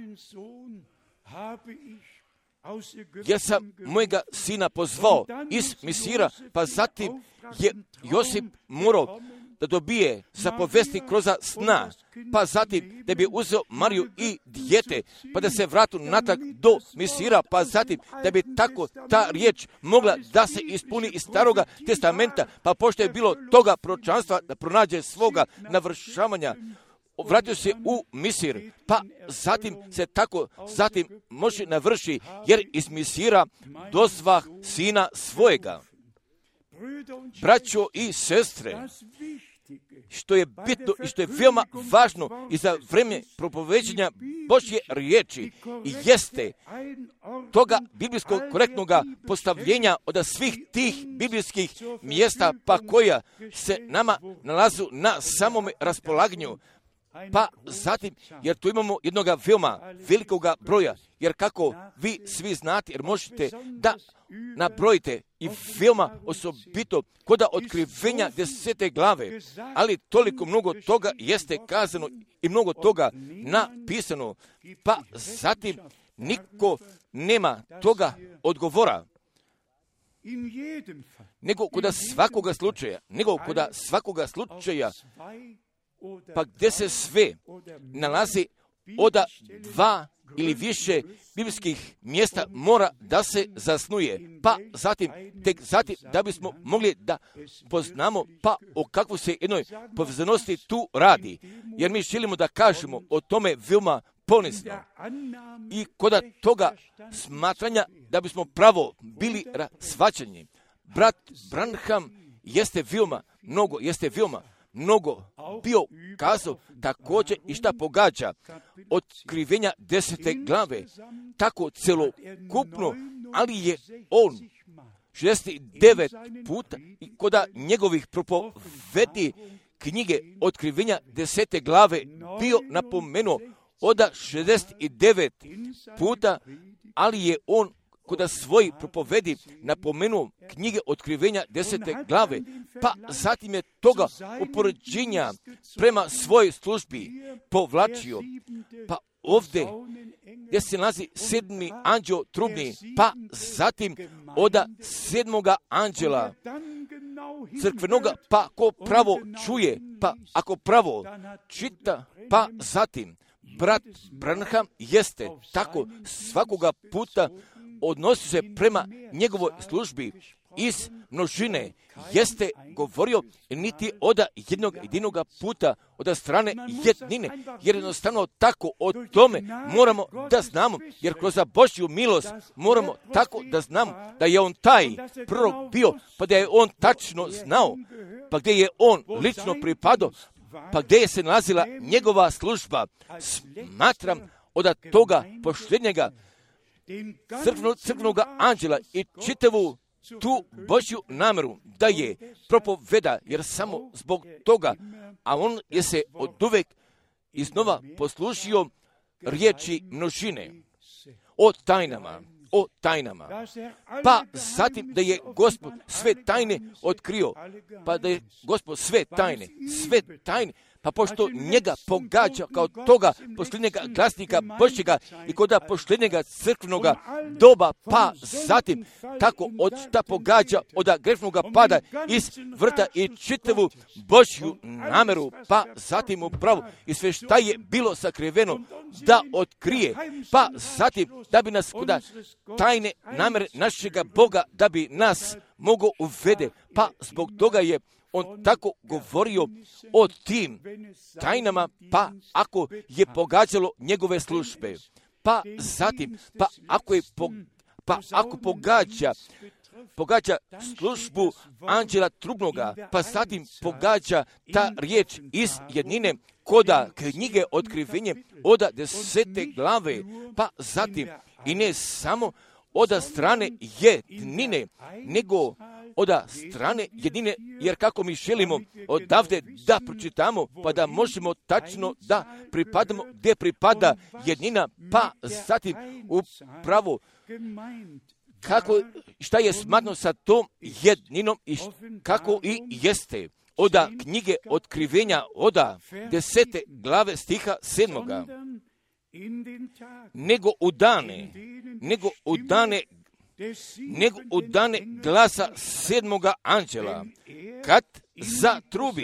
jer sam mojega sina pozvao iz Misira, pa zatim je Josip morao da dobije zapovesti kroz sna, pa zatim da bi uzeo Mariju i dijete, pa da se vratu natrag do Misira, pa zatim da bi tako ta riječ mogla da se ispuni iz staroga testamenta, pa pošto je bilo toga proročanstva da pronađe svoga navršavanja, vratio se u Misir, pa zatim se tako zatim može navrši, jer iz Misira dozvah sina svojega. Braćo i sestre, što je bitno i što je veoma važno i za vrijeme propoveđenja Božje riječi i jeste toga biblijskog korektnog postavljenja od svih tih biblijskih mjesta, pa koja se nama nalazu na samome raspolaganju. Pa zatim, jer tu imamo jednog veoma velikog broja, jer kako vi svi znate, jer možete da nabrojite i veoma osobito koda otkrivenja desete glave, ali toliko mnogo toga jeste kazano i mnogo toga napisano, pa zatim niko nema toga odgovora, nego koda svakoga slučaja, nego koda svakoga slučaja, pa gdje se sve nalazi oda dva ili više biblijskih mjesta mora da se zasnuje, pa zatim, tek zatim da bismo mogli da poznamo pa o kakvu se jednoj povezanosti tu radi, jer mi želimo da kažemo o tome veoma ponizno i koda toga smatranja da bismo pravo bili shvaćeni. Brat Branham jeste veoma mnogo, jeste veoma mnogo bio kazao također i šta pogađa otkrivenja desete glave, tako celokupno, ali je on šezdeset devet puta i koda njegovih propovedi knjige otkrivenja desete glave bio napomenuo oda šezdeset devet puta, ali je on koda svoji propovedi napomenuo knjige otkrivenja desete glave, pa zatim je toga upoređenja prema svojoj službi povlačio, pa ovdje gdje se nalazi sedmi anđeo trubni, pa zatim oda sedmoga anđela crkvenoga, pa ko pravo čuje, Pa ako pravo čita, pa zatim brat Branham jeste tako svakoga puta odnosi se prema njegovoj službi iz množine, jeste govorio niti od jednog jedinoga puta od strane jednine, jer jednostavno tako o tome moramo da znamo, jer kroz Božju milost moramo tako da znamo da je on taj prorok bio, pa da je on tačno znao, pa gdje je on lično pripadao, pa gdje je se nalazila njegova služba. Smatram od toga posljednjega crkvenog, crkvenog anđela i čitavu tu Božju namjeru da je propoveda, jer samo zbog toga, a on je se od uvek iznova poslužio riječi množine o tajnama, o tajnama, pa zatim da je Gospod sve tajne otkrio, pa da je Gospod sve tajne, sve tajne, pa pošto njega pogađa kao toga posljednjega glasnika Božjega i koda posljednjega crkvenoga doba, pa zatim tako od šta pogađa od grešnoga pada iz vrta i čitavu Božju nameru, pa zatim upravo i sve šta je bilo sakriveno da otkrije, pa zatim da bi nas kuda tajne namere našega Boga da bi nas mogo uvede, pa zbog toga je on tako govorio o tim tajnama, pa ako je pogađalo njegove službe, pa zatim, pa ako je po, pa ako pogađa, pogađa službu anđela trubnoga, pa zatim pogađa ta riječ iz jednine koda knjige Otkrivenje od desete glave, pa zatim i ne samo od strane jednine, nego od strane jedine, jer kako mi želimo odavde da pročitamo, pa da možemo tačno da pripadamo gdje pripada jednina, pa zatim upravo kako, šta je smatno sa tom jedninom i kako i jeste od knjige Otkrivenja od desete glave stiha sedmoga, nego u dane, nego u dane nego u dane glasa sedmoga anđela, kad zatrubi,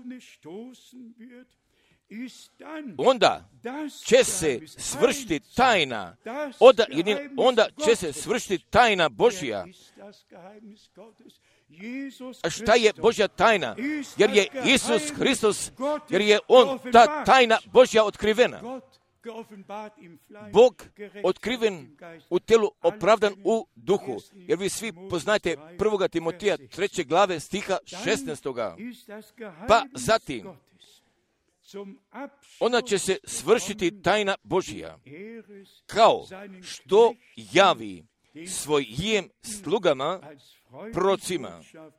onda će se svršiti tajna, onda, onda će se svršiti tajna Božja. A šta je Božja tajna? Jer je Isus Hristos, jer je on ta tajna Božja otkrivena. Bog otkriven u telu, opravdan u duhu. Jer vi svi poznajete prvoga Timotija treće glave stiha šesnaestoga. Pa zatim, ona će se svršiti tajna Božja, kao što javi svojim slugama, prorocima.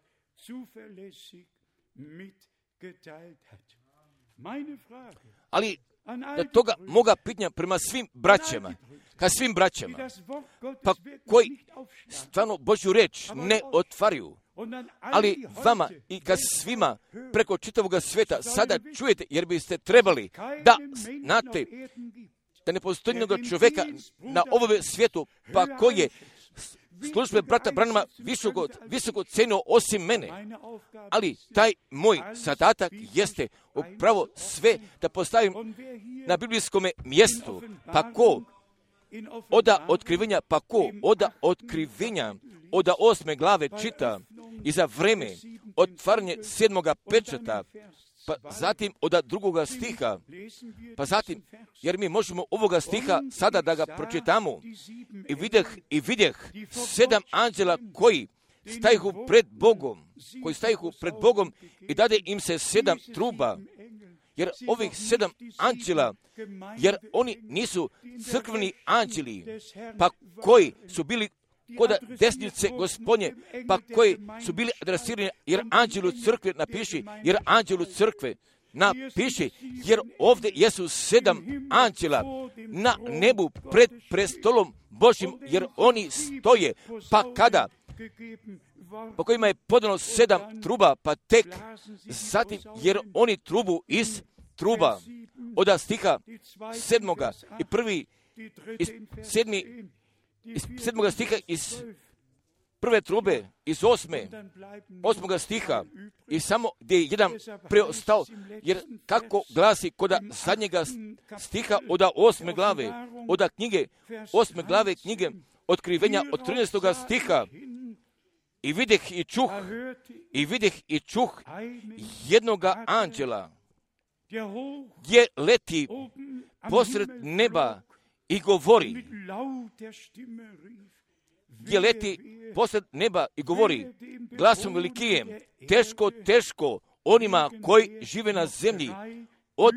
Ali da toga moga pitanja prema svim braćama, ka svim braćama, pa koji stvarno Božju reč ne otvaraju, ali vama i ka svima preko čitavoga sveta sada čujete, jer biste trebali da znate da ne postoji jednog čovjeka na ovome svijetu, pa koji je službe brata Branhama visoko, visoko cenio osim mene. Ali taj moj zadatak jeste upravo sve da postavim na biblijskom mjestu. Pa ko oda otkrivenja, pa ko oda otkrivenja od osme glave čita i za vreme otvaranje sedmoga pečata, pa zatim od drugoga stiha, pa zatim, jer mi možemo ovoga stiha sada da ga pročitamo, i videh, i videh sedam anđela koji stajihu pred Bogom, koji stajihu pred Bogom i dade im se sedam truba, jer ovih sedam anđela, jer oni nisu crkveni anđeli, pa koji su bili kod desnice Gospodnje, pa koji su bili adresirani, jer anđelu crkve napiši, jer anđelu crkve napiši, jer ovdje jesu sedam anđela na nebu pred prestolom Božim, jer oni stoje, pa kada, po kojima je podano sedam truba, pa tek zatim, jer oni trubu iz truba, od stiha sedmoga i prvi, iz sedmi, iz sedmoga stiha iz prve trube iz osme, osmoga stiha i samo gdje je jedan preostao, jer kako glasi koda zadnjega stiha od osme glave, od knjige, osme glave knjige Otkrivenja od trinaestoga stiha, i videh i čuh, i videh i čuh jednoga anđela, gdje leti posred neba i govori, gdje leti posred neba i govori glasom velikijem, teško, teško onima koji žive na zemlji od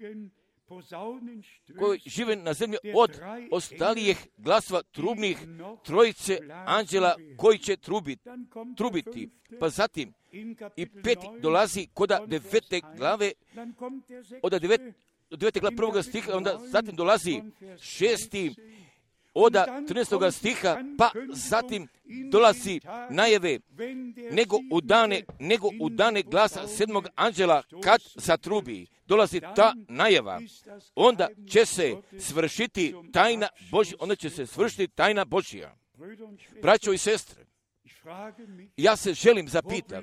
koji žive na zemlji od ostalijih glasova trubnih trojice anđela koji će trubiti, trubiti. Pa zatim i peti dolazi koda devete glave, od devet, devete glave prvoga stiha, onda zatim dolazi šesti od trinaestoga stiha, pa zatim dolazi najave, nego u dane, nego u dane glasa sedmog anđela kad zatrubi, dolazi ta najava, onda će se svršiti tajna Božja, onda će se svršiti tajna Božja. Braćo i sestre, ja se želim zapitati,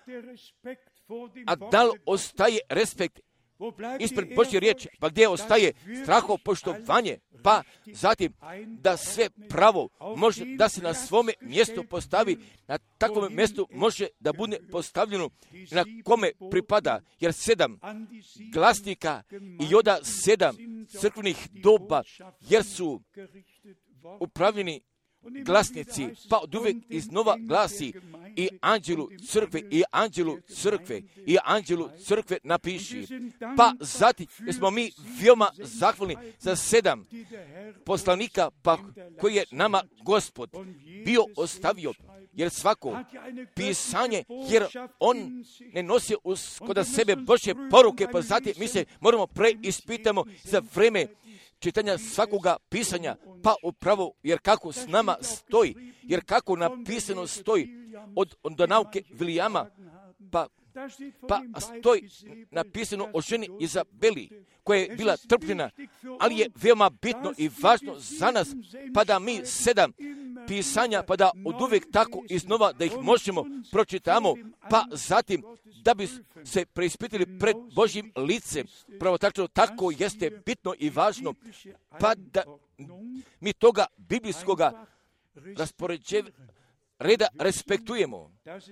a da li ostaje respekt ispred Božje riječi, pa gdje ostaje strahopoštovanje, pa zatim da sve pravo može da se na svome mjestu postavi, na takvom mjestu može da bude postavljeno na kome pripada, jer sedam glasnika i oda sedam crkvenih doba, jer su upravljeni glasnici, pa od uvijek iznova glasi i anđelu crkve, i anđelu crkve, i anđelu crkve napiši. Pa zatim, jer smo mi veoma zahvalni za sedam poslanika, pa koji je nama Gospod bio ostavio, jer svako pisanje, jer on ne nosi kod sebe Božje poruke, pa zatim mi se moramo preispitamo za vreme čitanja svakoga pisanja, pa upravo, jer kako s nama stoji, jer kako napisano stoji od, od nauke Vilijama, pa, pa stoji napisano o ženi Izabeli, koja je bila trpljena, ali je veoma bitno i važno za nas, pa da mi sedam pisanja, pa da od uvijek tako iznova da ih možemo pročitamo, pa zatim da bi se preispitili pred Božjim licem. Pravo tačno tako jeste bitno i važno, pa da mi toga biblijskoga raspoređenja reda respektujemo.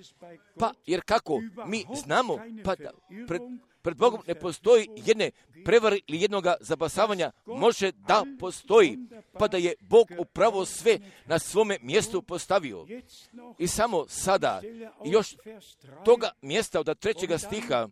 Pa jer kako mi znamo, pa da pred, pred Bogom ne postoji jedne prevare ili jednoga zabasavanja, može da postoji, pa da je Bog upravo sve na svome mjestu postavio. I samo sada, još toga mjesta od trećega stiha,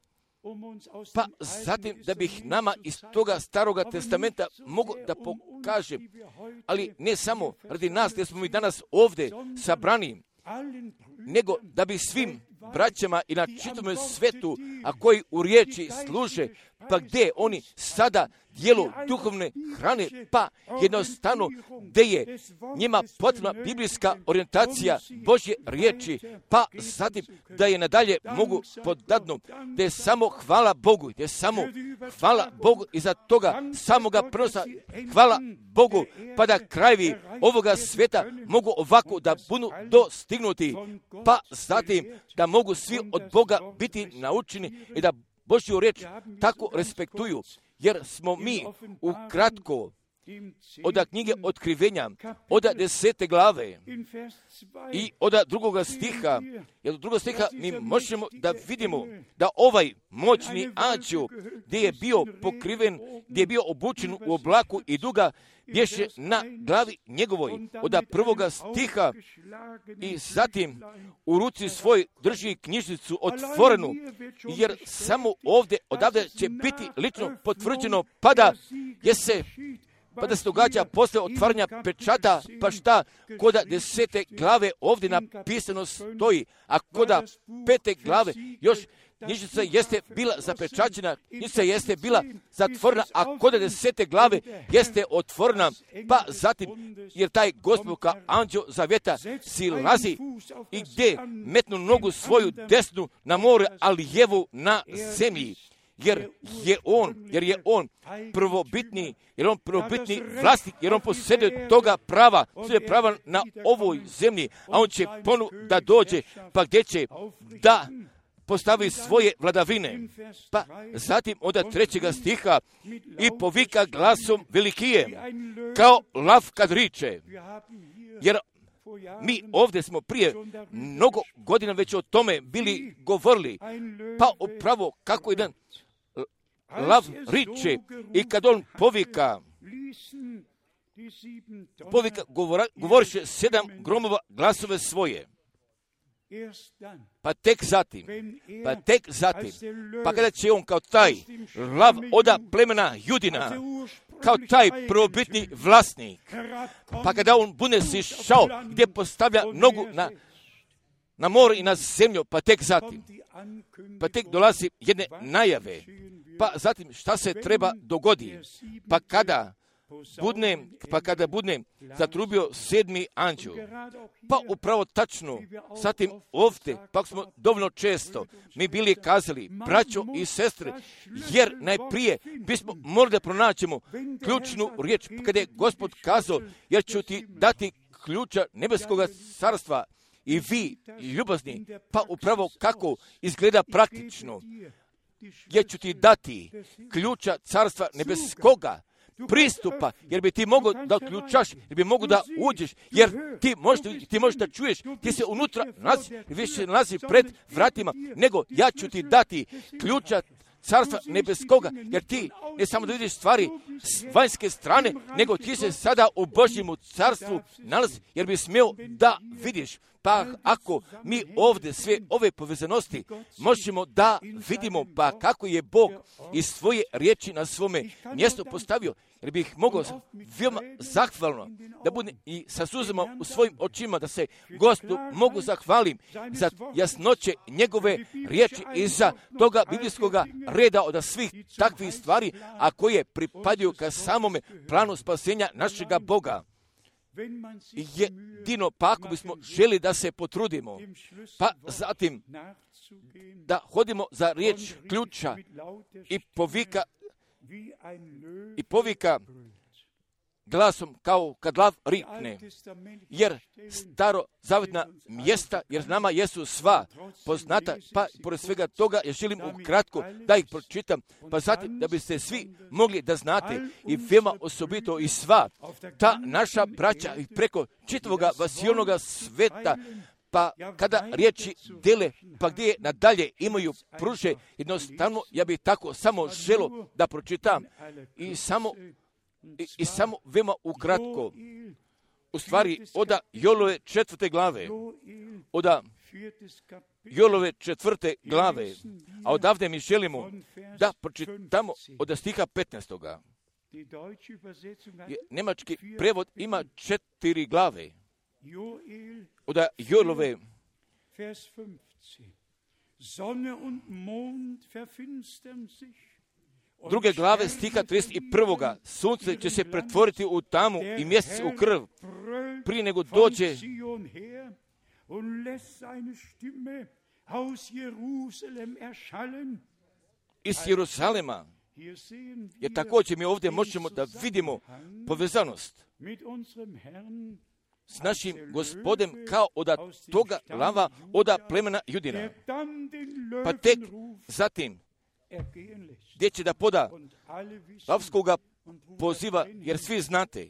pa zatim da bih nama iz toga staroga testamenta mogu da pokažem, ali ne samo radi nas gdje smo mi danas ovdje sabrani, nego da bi svim braćama i na čitavom svetu, a koji u riječi služe, pa gdje oni sada dijelu duhovne hrane, pa jednostavno gdje je njima potrebna biblijska orijentacija Božje riječi, pa zatim da je nadalje mogu podadnu, da je samo hvala Bogu, da je samo hvala Bogu iza toga samoga prenosa, hvala Bogu, pa da krajevi ovoga sveta mogu ovako da budu dostignuti, pa zatim da mogu svi od Boga biti naučeni i da Božju riječ tako respektuju, jer smo mi ukratko od knjige Otkrivenja, od desete glave i od drugoga stiha, jer od drugog stiha mi možemo da vidimo da ovaj moćni anđeo gdje je bio pokriven, gdje je bio obučen u oblaku i duga, bješe na glavi njegovoj, od prvoga stiha, i zatim u ruci svoj drži knjižnicu otvorenu, jer samo ovdje odavde će biti lično potvrđeno, pa da je se pa da se događa posle otvaranja pečata, pa šta koda desete glave ovdje napisano stoji, a koda pete glave još knjižnica jeste bila zapečaćena, knjižnica jeste bila zatvorena, a koda desete glave jeste otvorena, pa zatim, jer taj Gospod kao anđeo zavjeta silazi i gdje metnu nogu svoju desnu na more, ali lijevu na zemlji. jer je on, jer je on prvobitni, jer on prvobitni vlasnik, jer on posjeduje toga prava, sve prava na ovoj zemlji, a on će ponu da dođe, pa gdje će da postavi svoje vladavine. Pa zatim onda trećega stiha i povika glasom velikije, kao lav kad riče, jer mi ovdje smo prije mnogo godina već o tome bili govorili, pa upravo kako jedan lav riče i kad on povika, povika govora, govoriše sedam gromova glasove svoje. Pa tek zatim, pa tek zatim, pa kada će on kao taj lav oda plemena Judina, kao taj prvobitni vlasnik, pa kada on bude sišao gdje postavlja nogu na, na more i na zemlju, pa tek zatim, pa tek dolazi jedne najave, pa zatim šta se treba dogodi, pa kada budne, pa kada budne zatrubio sedmi anđeo, pa upravo tačno, zatim ovdje, pa smo dovoljno često mi bili kazali, braćo i sestre, jer najprije bismo morali da pronaćemo ključnu riječ, kada je Gospod kazao, jer ću ti dati ključa nebeskoga carstva i vi, ljubazni, pa upravo kako izgleda praktično, jer ću ti dati ključa carstva nebeskoga, pristupa, jer bi ti mogao da ključaš, jer bi mogao da uđeš, jer ti možeš, ti možeš da čuješ, ti se unutra nalazi, više nalazi pred vratima, nego ja ću ti dati ključa carstva nebeskoga, jer ti ne samo da vidiš stvari s vanjske strane, nego ti se sada u Božjemu carstvu nalazi, jer bi smio da vidiš. Pa ako mi ovdje sve ove povezanosti možemo da vidimo, pa kako je Bog iz svoje riječi na svome mjestu postavio, jer bih mogao veoma zahvalno da budem i sa suzama u svojim očima, da se Gospodu mogu zahvalim za jasnoće njegove riječi i za toga biblijskog reda od svih takvih stvari, a koje pripadaju ka samome planu spasenja našega Boga. Jedino pa ako bismo želi da se potrudimo, pa zatim da hodimo za riječ ključa i povika i povika glasom kao kad lav rikne, jer staro zavetna mjesta, jer nama jesu sva poznata, pa pored svega toga ja želim ukratko da ih pročitam, pa zatim da biste svi mogli da znate i veoma osobito i sva ta naša braća i preko čitavoga vasionoga sveta, pa kada riječi dele, pa gdje nadalje imaju pruže, jednostavno ja bih tako samo želo da pročitam i samo I, i samo veoma ukratko, u stvari, oda Jolove četvrte glave, oda Jolove četvrte glave, a odavde mi želimo da pročitamo od stiha petnaestoga. Nemački prevod ima četiri glave, oda Jolove druge glave stiha trideset jedan. Sunce će se pretvoriti u tamu i mjesec u krv, prije nego dođe iz Jeruzalema. Jer također mi ovdje možemo da vidimo povezanost s našim Gospodem kao od toga lava, od plemena Judina. Pa tek zatim gdje će da poda lavskoga poziva, jer svi znate.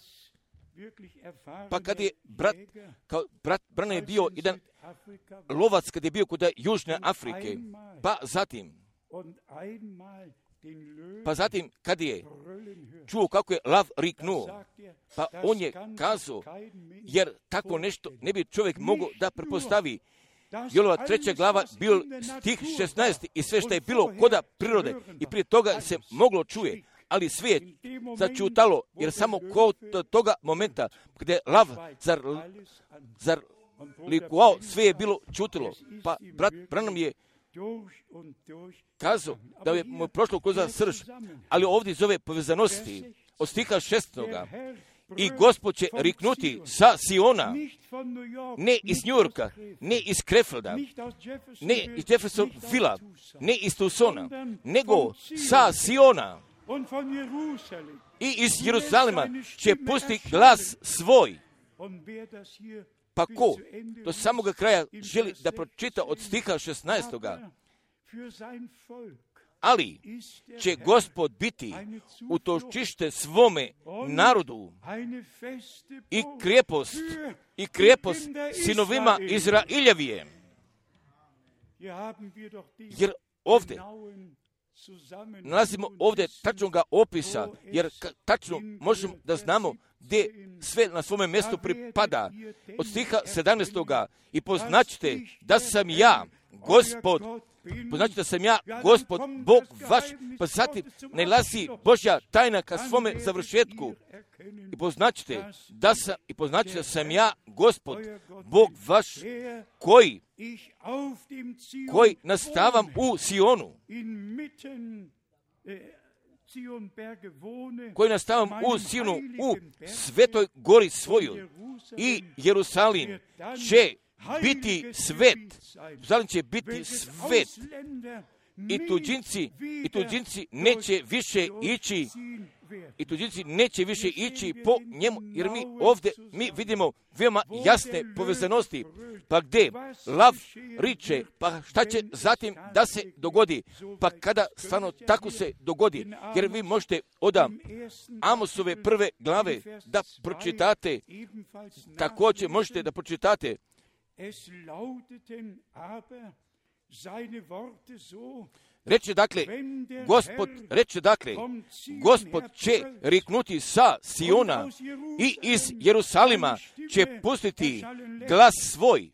Pa kad je brat, kao brat Brana je bio jedan lovac kad je bio kod Južne Afrike, pa zatim, pa zatim kad je čuo kako je lav riknuo, pa on je kazao, jer tako nešto ne bi čovjek mogao da prepostavi. Jolova treća glava bio stih šesnaesti i sve što je bilo koda prirode i prije toga se moglo čuje, ali sve je začutalo, jer samo kod toga momenta gdje je lav zar, zar likuao, sve je bilo čutilo. Pa brat Branham je kazao da je mu prošlo kroz srž, ali ovdje iz ove povezanosti od stiha šestnoga, I Gospod će riknuti sa Siona, ne iz Njujorka, ne iz Krefelda, ne iz Jeffersonvilla, ne iz Tucsona, nego sa Siona i iz Jeruzalema će pustiti glas svoj. Pa ko do samoga kraja želi da pročita od stiha šesnaestoga, ali će Gospod biti utočište svome narodu i krijepost, i krijepost sinovima Izraeljevije. Jer ovdje nalazimo ovdje tačnoga opisa, jer tačno možemo da znamo gdje sve na svome mjestu pripada. Od stiha sedamnaestoga i poznaćete da sam ja, Gospod, poznaćete da sam ja, Gospod, Bog vaš, pa zatim nailazi Božja tajna ka svome završetku. I poznaćete da sam, i poznaćete da sam ja, Gospod, Bog vaš, koji, koji nastavam u Sionu, koji nastavam u Sionu, u svetoj gori svoju, i Jerusalim će biti svet, Jerusalim će biti svet, i tuđinci, i tuđinci neće više ići, i tuđinci neće više ići po njemu, jer mi ovdje mi vidimo veoma jasne povezanosti. Pa gdje lav riče, pa šta će zatim da se dogodi? Pa kada stvarno tako se dogodi, jer vi možete od Amosove prve glave da pročitate, također možete da pročitate, Reče dakle, Gospod, reče dakle, Gospod će riknuti sa Siona i iz Jerusalima će pustiti glas svoj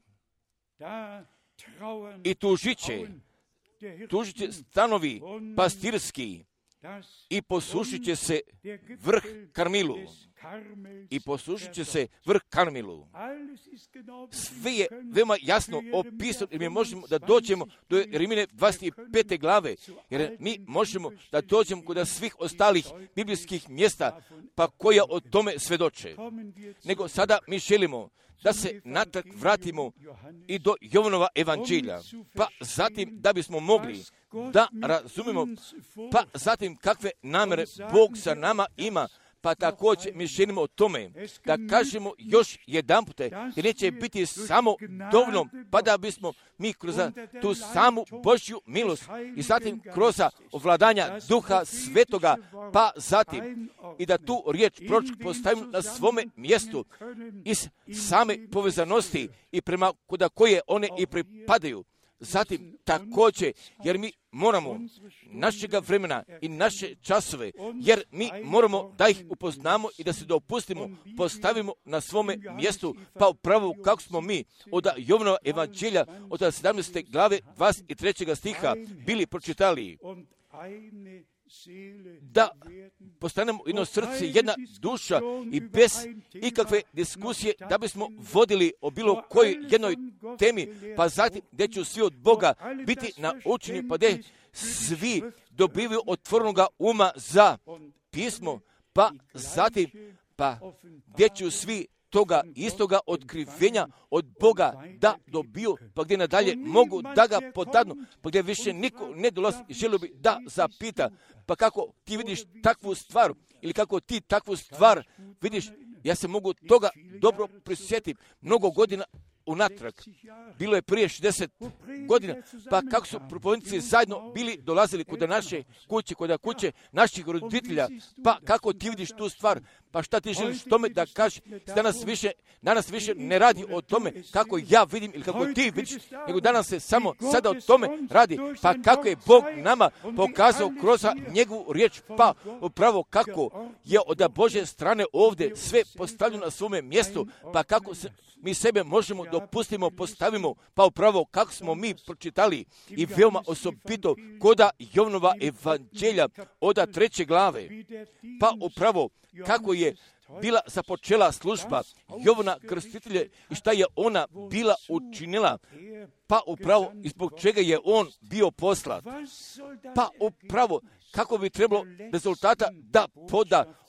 i tužit će, tužit će stanovi pastirski i posušit će se vrh Karmilu. I posušit će se vrh Karmilu. Sve je veoma jasno opisano, jer mi možemo da dođemo do Jeremije dvadeset pete glave, jer mi možemo da dođemo kod svih ostalih biblijskih mjesta, pa koja o tome svedoče. Nego sada mi želimo da se natrag vratimo i do Jovanova evanđelja, pa zatim da bismo mogli da razumimo, pa zatim kakve namere Bog sa nama ima, pa također mi želimo o tome da kažemo još jedan puta, jer neće biti samo dovoljno, pa da bismo mi kroz tu samu Božju milost i zatim kroz ovladanja Duha Svetoga, pa zatim i da tu riječ proročku postavimo na svome mjestu iz same povezanosti i prema kuda koje one i pripadaju. Zatim također, jer mi moramo našega vremena i naše časove, jer mi moramo da ih upoznamo i da se dopustimo, postavimo na svome mjestu, pa upravo kako smo mi od Jovanova evanđelja od sedamnaeste glave dvadeset trećeg stiha bili pročitali, da postanemo jedno srce, jedna duša i bez ikakve diskusije da bismo vodili o bilo kojoj jednoj temi, pa zatim gdje će svi od Boga biti naučeni, pa gdje svi dobivaju otvorenoga uma za pismo, pa zatim pa gdje će svi toga istoga otkrivenja od Boga da dobiju, pa gdje nadalje mogu da ga podadnu, pa gdje više niko ne dolazi i želio bi da zapita, pa kako ti vidiš takvu stvar, ili kako ti takvu stvar vidiš. Ja se mogu toga dobro prisjetiti mnogo godina unatrag. Bilo je prije šezdeset godina, pa kako su propovjednici zajedno bili dolazili kod naše kuće, kod kuće naših roditelja, pa kako ti vidiš tu stvar, pa šta ti želiš tome da kažeš, danas više, danas više ne radi o tome kako ja vidim ili kako ti vidiš, nego danas se samo sada o tome radi, pa kako je Bog nama pokazao kroz njegovu riječ, pa upravo kako je od Božje strane ovdje sve postavljeno na svome mjestu, pa kako se mi sebe možemo dopustimo, postavimo, pa upravo kako smo mi pročitali i veoma osobito koda Jovanova evanđelja od treće glave, pa upravo kako je bila započela služba Jovana Krstitelja i šta je ona bila učinila, pa upravo i zbog čega je on bio poslat, pa upravo kako bi trebalo rezultata da poda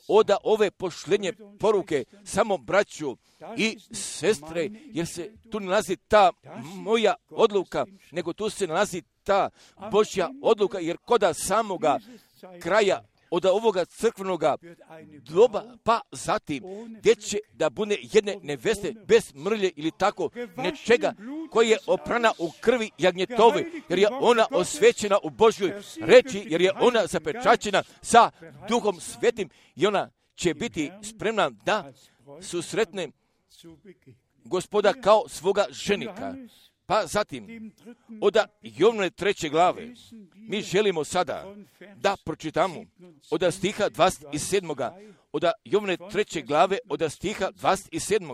oda ove pošljenje poruke samo braću i sestre, jer se tu ne nalazi ta moja odluka, nego tu se nalazi ta Božja odluka, jer koda samoga kraja od ovoga crkvenoga doba, pa zatim gdje će da bude jedne neveste bez mrlje ili tako nečega koje je oprana u krvi jagnjetove, jer je ona osvećena u Božjoj reči, jer je ona zapečaćena sa Duhom Svetim i ona će biti spremna da susretne Gospoda kao svoga ženika. Pa zatim, od Jovnove treće glave, mi želimo sada da pročitamo od stiha dvadeset sedam. Od Jovnove treće glave, od stiha dvadeset sedam.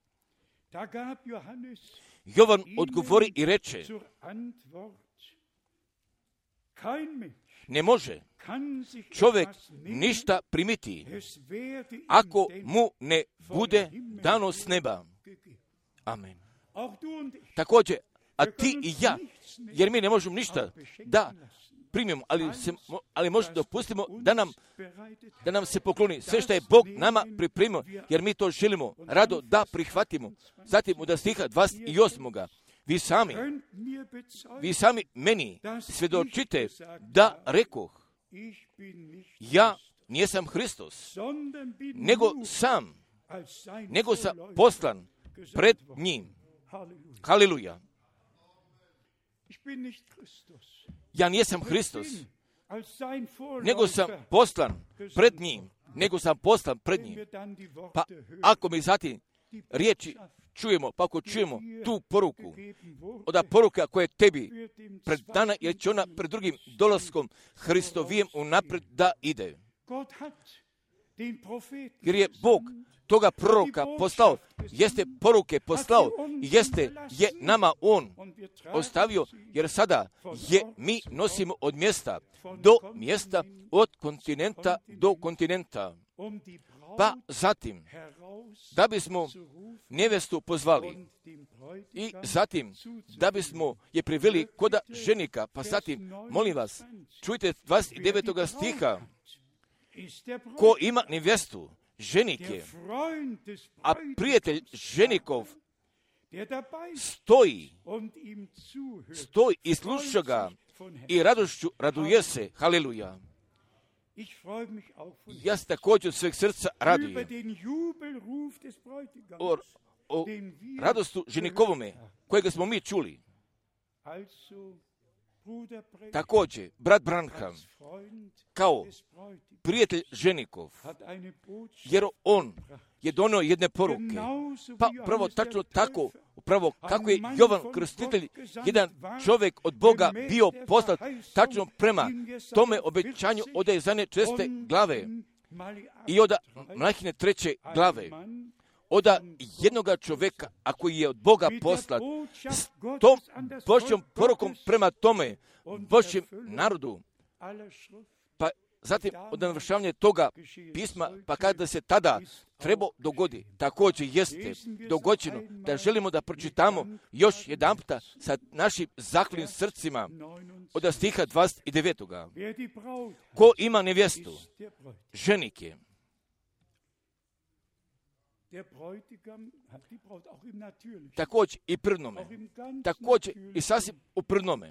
Jovan odgovori i reče, ne može čovjek ništa primiti ako mu ne bude dano s neba. Amen. Također, a ti i ja, jer mi ne možemo ništa da primimo, ali, se, ali možemo dopustimo da nam, da nam se pokloni sve što je Bog nama pripremio, jer mi to želimo rado da prihvatimo. Zatim od stiha dvadeset osam. Vi sami, vi sami meni svjedočite da rekoh, ja nisam Hristos, nego sam, nego sam poslan pred njim. Haleluja. Ja nisam Hristos, nego sam poslan pred njim, nego sam poslan pred njim. Pa ako mi zatim riječi čujemo, pa ako čujemo tu poruku, od poruka koja je tebi predana, jer će ona pred drugim dolaskom Hristovijem unaprijed da ide. Jer je Bog toga proroka poslao, jeste poruke poslao, jeste je nama on ostavio, jer sada je mi nosimo od mjesta do mjesta, od kontinenta do kontinenta. Pa zatim, da bismo nevjestu pozvali i zatim da bismo je priveli koda ženika, pa zatim, molim vas, čujte dvadeset devetog stiha, ko ima nevjestu, ženik je, a prijatelj ženikov stoji, stoji i sluša ga i radošću raduje se. Haleluja. Ja se također od sveg srca radujem o, o radostu ženikovome kojega smo mi čuli. Također, brat Branham, kao prijatelj ženikov, jer on je donio jedne poruke, pa upravo tačno tako, upravo kako je Jovan Krstitelj, jedan čovjek od Boga bio poslat tačno prema tome obećanju od Ezane česte glave i od Malahine treće glave. Od jednoga čovjeka, ako je od Boga poslat, s tom Božjom porukom prema tome, Božjem narodu, pa zatim od navršavanja toga pisma, pa kada se tada treba dogodi, također jeste dogođeno da želimo da pročitamo još jedan puta sa našim zahvalnim srcima od stiha dvadeset devetog. Ko ima nevjestu, ženik je. Također i prirodnome, također i sasvim u prirodnome.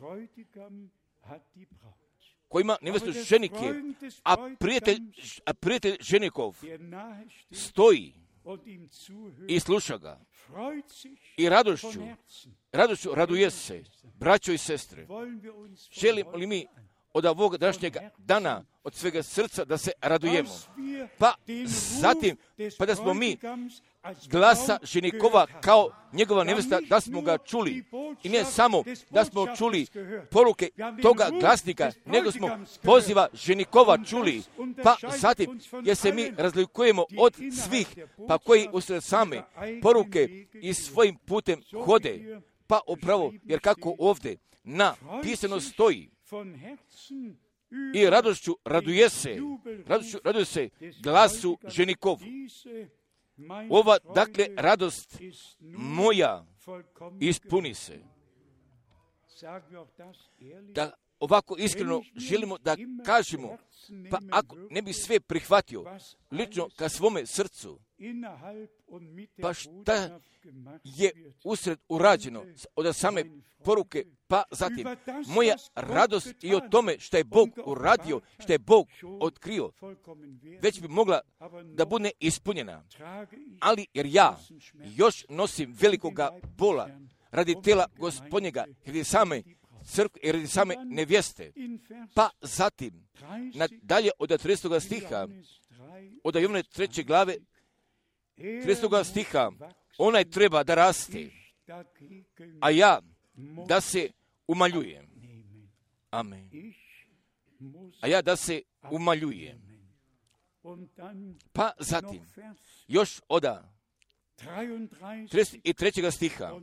Ko ima nevjestu, ženik je, a prijatelj, a prijatelj ženikov stoji i sluša ga i radošću, radošću raduje se, braćo i sestre. Želimo li mi od ovog današnjeg dana, od svega srca da se radujemo? Pa zatim, pa da smo mi glasa ženikova kao njegova nevjesta, da smo ga čuli. I ne samo da smo čuli poruke toga glasnika, nego smo poziva ženikova čuli. Pa zatim, jer se mi razlikujemo od svih, pa koji usred same poruke i svojim putem hode. Pa upravo, jer kako ovdje napisano stoji, i radošću raduje se, radošću raduje se glasu ženikov. Ova, dakle, radost moja ispuni se. Da ovako iskreno želimo da kažemo, pa ako ne bi sve prihvatio lično ka svome srcu, pa šta je usred urađeno od same poruke, pa zatim moja radost i o tome što je Bog uradio, što je Bog otkrio, već bi mogla da bude ispunjena. Ali jer ja još nosim velikoga bola radi tela Gospodnjega, radi same crkve i radi same nevjeste. Pa zatim, nadalje od tridesetog stiha, od Jovane treće glave, tridesetog stiha, onaj treba da raste, a ja da se umaljujem. Amen. A ja da se umaljujem. Pa zatim, još oda trideset trećeg stiha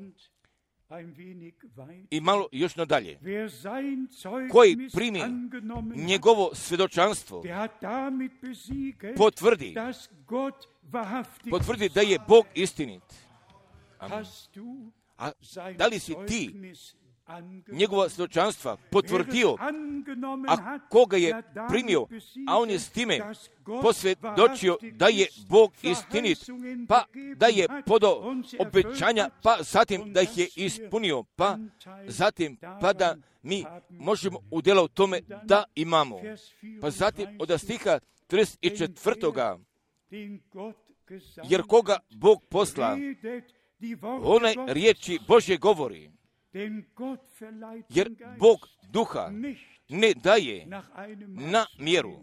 i malo još nadalje, koji primi njegovo svjedočanstvo, potvrdi, potvrdi da je Bog istinit. Amen. A da li si ti njegova svjedočanstva potvrdio, a koga je primio, a on je s time posvjedočio da je Bog istinit, pa da je podao obećanja, pa zatim da ih je ispunio, pa zatim pa da mi možemo udjela u tome da imamo. Pa zatim od stiha trideset četvrtoga jer koga Bog posla, onaj riječi Božje govori, jer Bog duha ne daje na mjeru.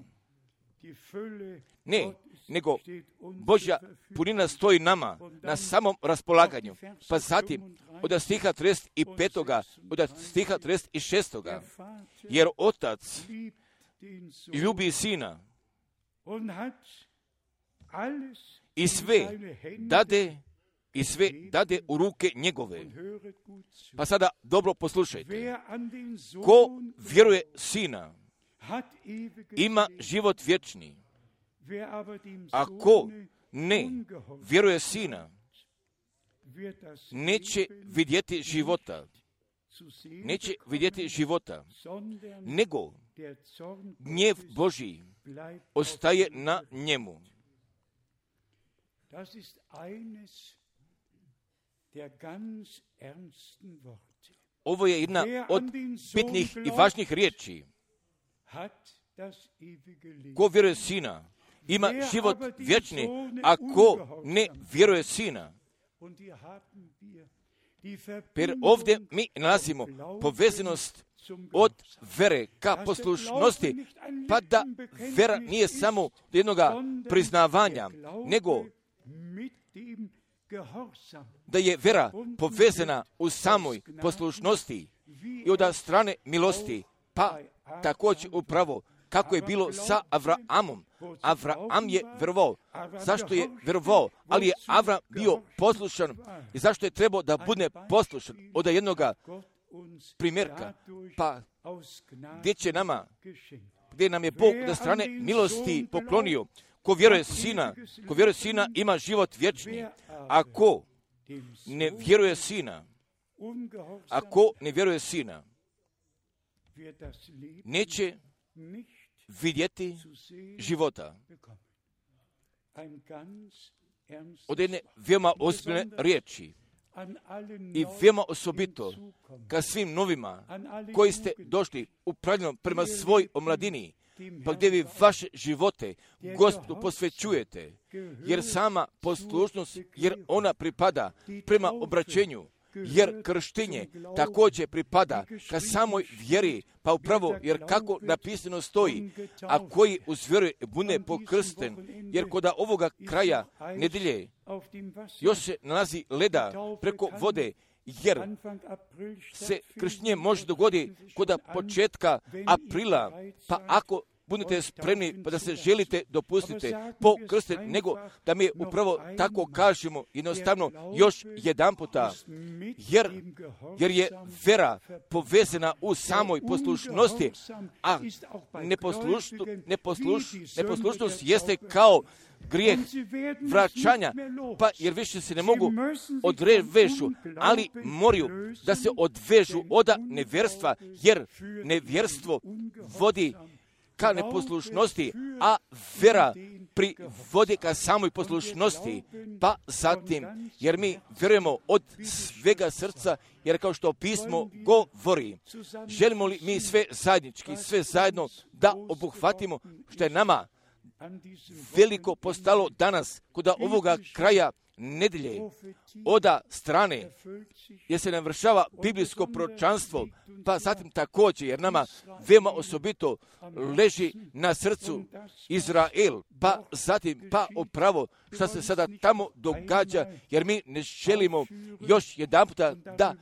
Ne, nego Božja punina stoji nama na samom raspolaganju. Pa zatim od stiha trideset petoga, od stiha trideset šestoga jer Otac ljubi Sina i sve dade i sve dade u ruke njegove. Pa sada dobro poslušajte. Ko vjeruje Sina, ima život vječni. A ko ne vjeruje Sina, neće vidjeti života. Neće vidjeti života. Nego gnjev Božji ostaje na njemu. Ovo je jedna od bitnih i važnih riječi. Ko vjeruje Sina, ima život vječni, a ko ne vjeruje Sina. Jer ovdje mi nalazimo povezanost od vere ka poslušnosti, pa da vera nije samo jednog priznavanja, nego da je vera povezana u samoj poslušnosti i od strane milosti, pa također upravo kako je bilo sa Avraamom. Avraam je vjerovao. Zašto je vjerovao? Ali je Avram bio poslušan. I zašto je trebao da bude poslušan? Od jednoga primjerka. Pa gdje će nama, gdje nam je Bog od strane milosti poklonio? Ko vjeruje Sina, ko vjeruje Sina ima život vječni. Ako ne vjeruje Sina, ako ne vjeruje Sina, neće vidjeti života. Od jedne veoma ozbiljne riječi i veoma osobito ka svim novima koji ste došli upravljeno prema svoj omladini, pa gdje vi vaše živote Gospodu posvećujete, jer sama poslušnost, jer ona pripada prema obraćenju, jer krštenje također pripada ka samoj vjeri, pa upravo jer kako napisano stoji, a koji uz vjeru bude pokrsten, jer kod ovoga kraja nedjelje još se nalazi leda preko vode, jer se krštenje može dogoditi kod početka aprila, pa ako budete spremni pa da se želite dopustite pokrstiti, nego da mi upravo tako kažemo jednostavno još jedan puta, jer, jer je vera povezana u samoj poslušnosti, a neposlušnost, neposluš, neposlušnost jeste kao grijeh vraćanja, pa jer više se ne mogu odvežu, ali moraju da se odvežu od nevjerstva, jer nevjerstvo vodi ka neposlušnosti, a vera privodi ka samoj poslušnosti. Pa zatim, jer mi vjerujemo od svega srca, jer kao što pismo govori, želimo li mi sve zajednički, sve zajedno da obuhvatimo što je nama veliko postalo danas kod ovoga kraja nedelje, oda strane, jer se navršava biblijsko proročanstvo, pa zatim također, jer nama veoma osobito leži na srcu Izrael, pa zatim, pa upravo što se sada tamo događa, jer mi ne želimo još jedan puta da,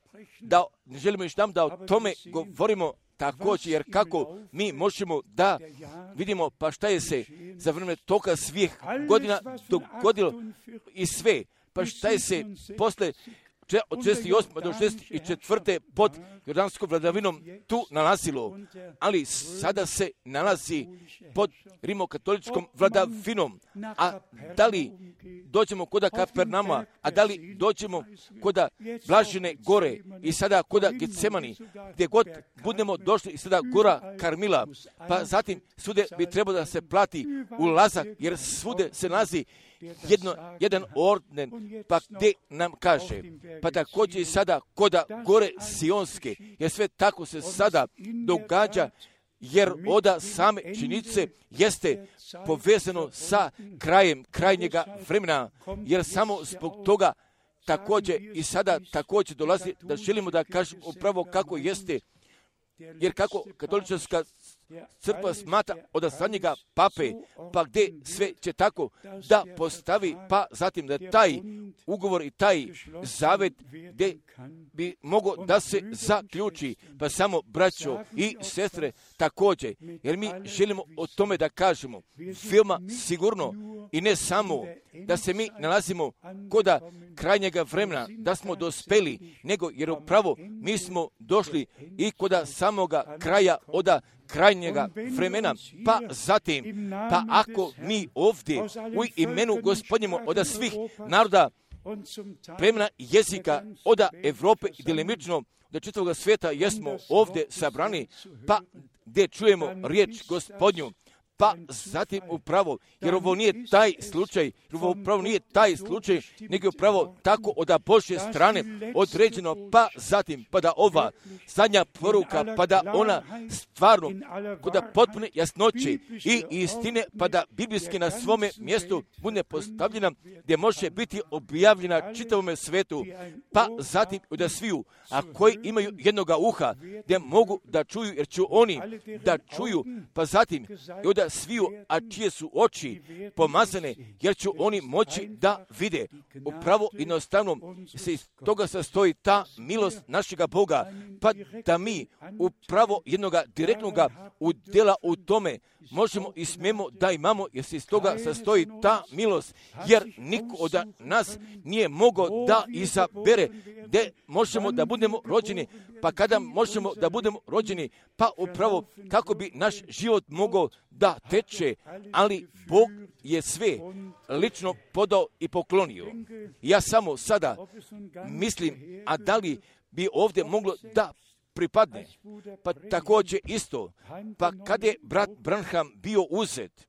da ne želimo još jedan da o tome govorimo također, jer kako mi možemo da vidimo pa šta je se za vrijeme toga svih godina dogodilo i sve, pa šta je se posle od šezdeset osme do šezdeset četvrte pod jordanskom vladavinom tu nalazilo, ali sada se nalazi pod rimokatoličkom vladavinom. A da li dođemo koda Kapernama, a da li dođemo koda Blažene gore i sada koda Getsemani, gdje god budemo došli i sada gora Karmila, pa zatim svude bi trebalo da se plati ulazak, jer svude se nalazi jedno, jedan orden, pa gdje nam kaže, pa također i sada koda gore Sionske, jer sve tako se sada događa, jer oda same činjenice jeste povezano sa krajem krajnjega vremena, jer samo zbog toga također i sada također dolazi da želimo da kažemo upravo kako jeste, jer kako katolička crkva smatra od sadašnjega pape, pa gdje sve će tako da postavi, pa zatim da taj ugovor i taj zavet gdje bi mogao da se zaključi, pa samo braćo i sestre također, jer mi želimo o tome da kažemo veoma sigurno i ne samo da se mi nalazimo koda krajnjega vremena, da smo dospeli, nego jer upravo mi smo došli i koda samoga kraja oda krajnjega vremena, pa zatim, pa ako mi ovdje u imenu Gospodnjemu od svih naroda, plemena jezika, od Evrope i delimično do čitavog svijeta jesmo ovdje sabrani, pa gdje čujemo riječ Gospodnju, pa zatim upravo, jer ovo nije taj slučaj, jer ovo upravo nije taj slučaj, nego upravo tako od Božje strane određeno, pa zatim, pa da ova zadnja poruka, pa da ona stvarno, kod potpune jasnoće i istine, pa da biblijski na svome mjestu bude postavljena, gdje može biti objavljena čitavome svetu, pa zatim da sviju, a koji imaju jednoga uha, gdje mogu da čuju, jer ću oni da čuju, pa zatim i od sviju, a čije su oči pomazane, jer će oni moći da vide. Upravo jednostavno se iz toga sastoji ta milost našega Boga, pa da mi upravo jednoga direktnoga udjela u tome možemo i smemo da imamo, jer se iz toga sastoji ta milost, jer niko od nas nije mogao da izabere gdje možemo da budemo rođeni, pa kada možemo da budemo rođeni, pa upravo kako bi naš život mogao da teče, ali Bog je sve lično podao i poklonio. Ja samo sada mislim, a da li bi ovdje moglo da pripadne, pa također isto, pa kad je brat Branham bio uzet,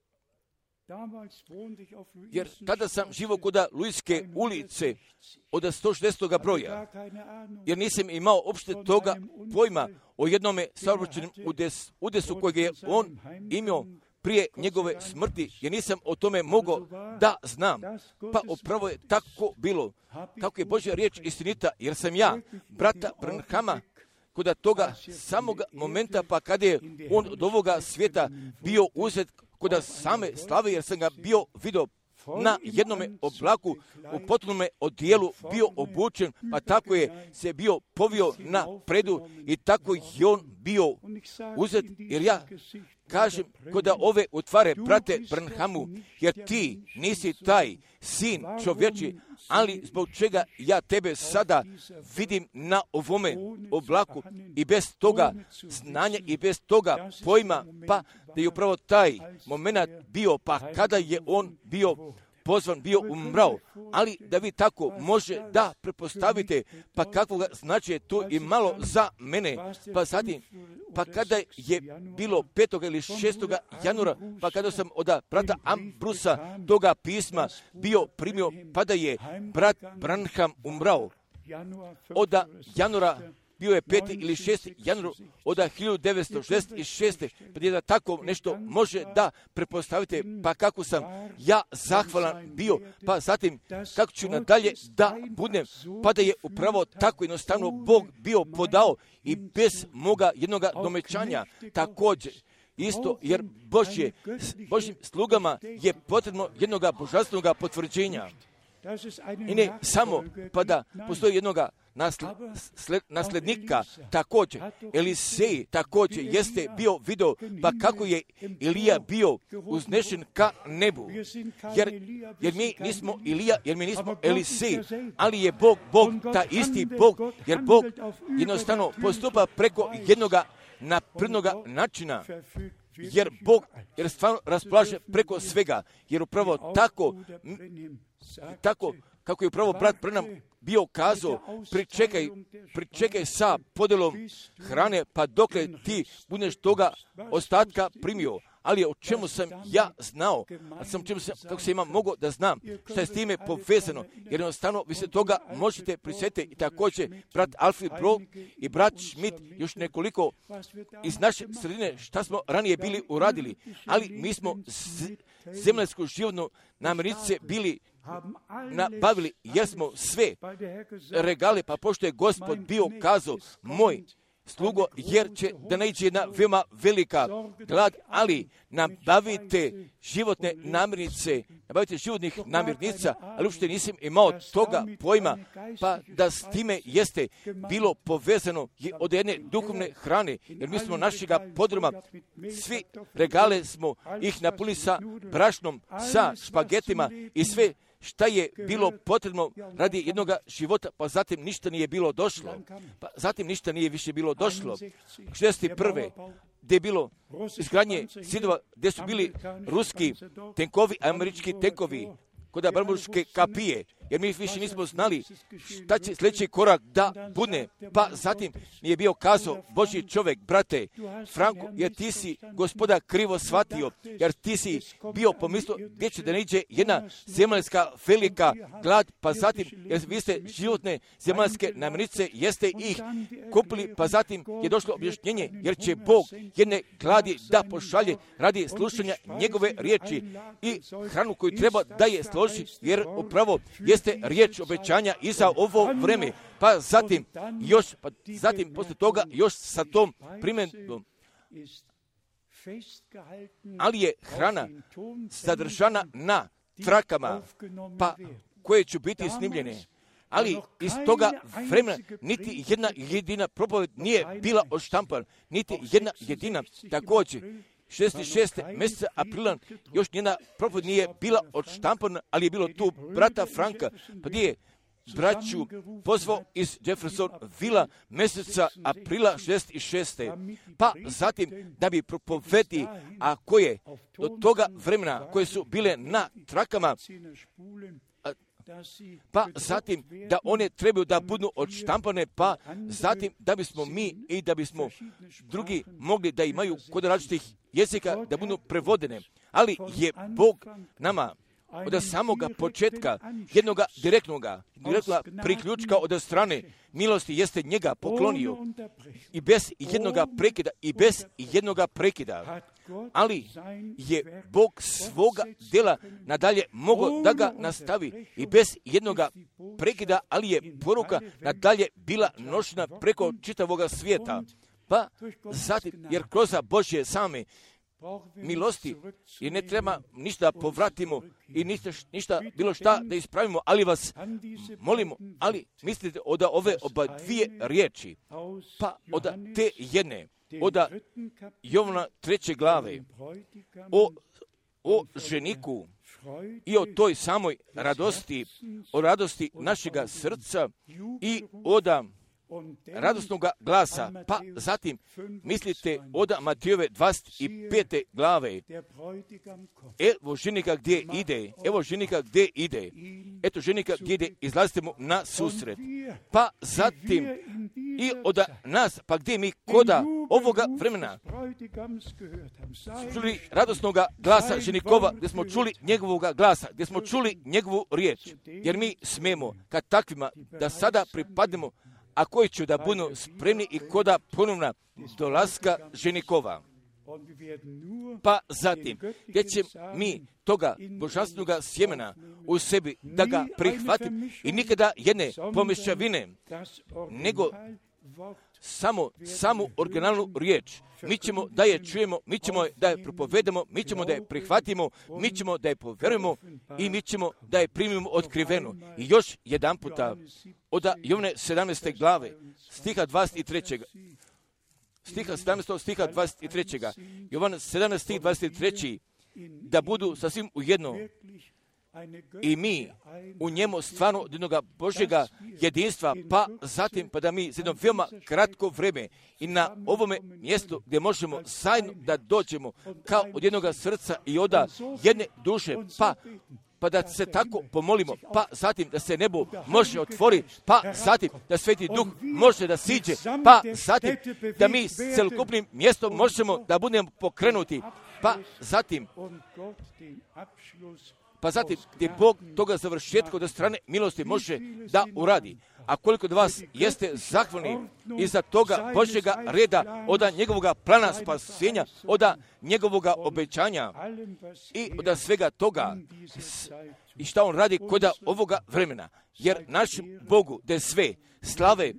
jer tada sam živo kod Luiske ulice od sto šezdesetog broja, jer nisam imao opšte toga pojma o jednome saobraćajnom udes, udesu kojeg je on imao prije njegove smrti, jer nisam o tome mogao da znam. Pa upravo je tako bilo, kako je Božja riječ istinita, jer sam ja, brata Branhama, kod toga samog momenta, pa kada je on od ovoga svijeta bio uzet kod same slave, jer sam ga bio vidio na jednome oblaku, u potpunome odijelu bio obučen, pa tako je se bio povio na predu i tako je on bio uzet, jer ja kažem kod da ove utvare, brate Branhamu, jer ti nisi taj sin čovječi, ali zbog čega ja tebe sada vidim na ovome oblaku i bez toga znanja i bez toga pojma, pa da je upravo taj moment bio, pa kada je on bio pozvan, bio umrao, ali da vi tako može da prepostavite, pa kakvoga znači je to i malo za mene, pa zatim, pa kada je bilo petog ili šestoga januara, pa kada sam od brata Ambrusa toga pisma bio primio, pa da je brat Branham umrao, od januara bio je peti ili šesti januar od hiljadu devetsto šezdeset šeste. Pa da tako nešto može da prepostavite, pa kako sam ja zahvalan bio, pa zatim kako ću nadalje da budem, pa da je upravo tako jednostavno Bog bio podao i bez moga jednoga domećanja također. Isto, jer Božje, Božjim slugama je potrebno jednoga božanstvenog potvrđenja. I ne samo pa da postoji jednoga nasljednika također. Elisej također jeste bio video, pa kako je Ilija bio uznešen ka nebu. Jer, jer mi nismo Ilija, jer mi nismo Elisej, ali je Bog, Bog, ta isti Bog, jer Bog jednostavno postupa preko jednoga naprednoga načina. Jer Bog, jer stvarno raspolaže preko svega, jer upravo tako, tako kako je upravo brat Branham bio kazao, pričekaj, pričekaj sa podelom hrane, pa dokle ti budeš toga ostatka primio. Ali o čemu sam ja znao, a sam čemu sam, kako se ima mogo da znam, šta je s time povezano, jer jednostavno vi se toga možete prisjetiti i također brat Alfred Brok i brat Schmidt, još nekoliko iz naše sredine, šta smo ranije bili uradili, ali mi smo z- zemaljsku životnu namirnice bili nabavili, jer smo sve regale, pa pošto je Gospod bio kazao, moj slugo, jer će da naiđe jedna veoma velika glad, ali nabavite životne namirnice, nabavite životnih namirnica, ali uopšte nisam imao toga pojma, pa da s time jeste bilo povezano od jedne duhovne hrane, jer mi smo našega podruma, svi regale smo ih napunili sa brašnom, sa špagetima i sve šta je bilo potrebno radi jednog života, pa zatim ništa nije bilo došlo. Pa zatim ništa nije više bilo došlo. šezdeset prve gdje je bilo izgradnje zidova, gdje su bili ruski tenkovi, američki tenkovi, kod Bramburške kapije, jer mi više nismo znali šta će sljedeći korak da bude. Pa zatim nije bio kazao Božji čovjek, brate Franko, jer ti si Gospoda krivo shvatio, jer ti si bio pomislio gdje će da naiđe jedna zemaljska velika glad, pa zatim, jer vi ste životne zemaljske namirnice, jeste ih kupili, pa zatim je došlo objašnjenje, jer će Bog jedne gladi da pošalje radi slušanja njegove riječi i hranu koju treba da je složi, jer upravo jeste riječ obećanja i za ovo vreme, pa zatim još, pa zatim posle toga još sa tom primjenom, ali je hrana zadržana na trakama, pa koje će biti snimljene. Ali iz toga vremena niti jedna jedina propoved nije bila odštampana, niti jedna jedina također. šezdeset šeste mjeseca aprila još njena propoved nije bila odštampana, ali je bilo tu brata Franka, pa gdje je braću pozvao iz Jeffersonvilla mjeseca aprila šezdeset šeste. Pa zatim da bi propovedi, a koje do toga vremena koje su bile na trakama, pa zatim da one trebaju da budu odštampane, pa zatim da bismo mi i da bismo drugi mogli da imaju kod različitih jezika da budu prevodene. Ali je Bog nama od samoga početka jednoga direktnoga, direktnoga priključka od strane milosti jeste njega poklonio i bez jednoga prekida, i bez jednoga prekida. Ali je Bog svoga djela nadalje mogao da ga nastavi i bez jednoga prekida, ali je poruka nadalje bila nošena preko čitavoga svijeta. Pa zatim, jer kroz Božje same milosti i ne treba ništa povratimo i ništa, ništa bilo šta da ispravimo, ali vas molimo, ali mislite od ove oba dvije riječi, pa od te jedne, od Jovana treće glave o, o ženiku i o toj samoj radosti, o radosti našega srca i od radosnog glasa. Pa zatim mislite od Matejove dvadeset pete glave. Evo ženika gdje ide, evo ženika gdje ide, eto ženika gdje ide, izlazite mu na susret. Pa zatim i od nas, pa gdje mi koda ovoga vremena čuli radosnog glasa ženikova, gdje smo čuli njegovog glasa, gdje smo čuli njegovu riječ, jer mi smemo kad takvima da sada pripadnemo, a koji će da budu spremni i koda ponovna dolaska ženikova. Pa zatim, gdje će mi toga božanstvenog sjemena u sebi da ga prihvatim i nikada jedne pomešavine, nego samo, samu originalnu riječ. Mi ćemo da je čujemo, mi ćemo da je propovedamo, mi ćemo da je prihvatimo, mi ćemo da je poverujemo i mi ćemo da je primimo otkriveno. I još jedan puta od Jovane sedamnaeste glave, stiha dvadeset tri. Stiha sedamnaestog stiha dvadeset tri. Jovan sedamnaest stih dvadeset tri. Da budu sasvim ujedno i mi u njemu stvarno od jednoga Božjega jedinstva, pa zatim pa da mi za jedno veoma kratko vreme i na ovome mjestu gdje možemo zajedno da dođemo kao od jednoga srca i od jedne duše, pa pa da se tako pomolimo, pa zatim da se nebo može otvoriti, pa zatim da Sveti Duh može da siđe, pa zatim da mi s celokupnim mjestom možemo da budemo pokrenuti, pa zatim pa zatim gdje Bog toga završetka od strane milosti može da uradi. A koliko od vas jeste zahvalni iza toga Božjega reda, od njegovog plana spasenja, od njegovog obećanja i od svega toga i šta on radi kod ovoga vremena. Jer našem Bogu da sve slave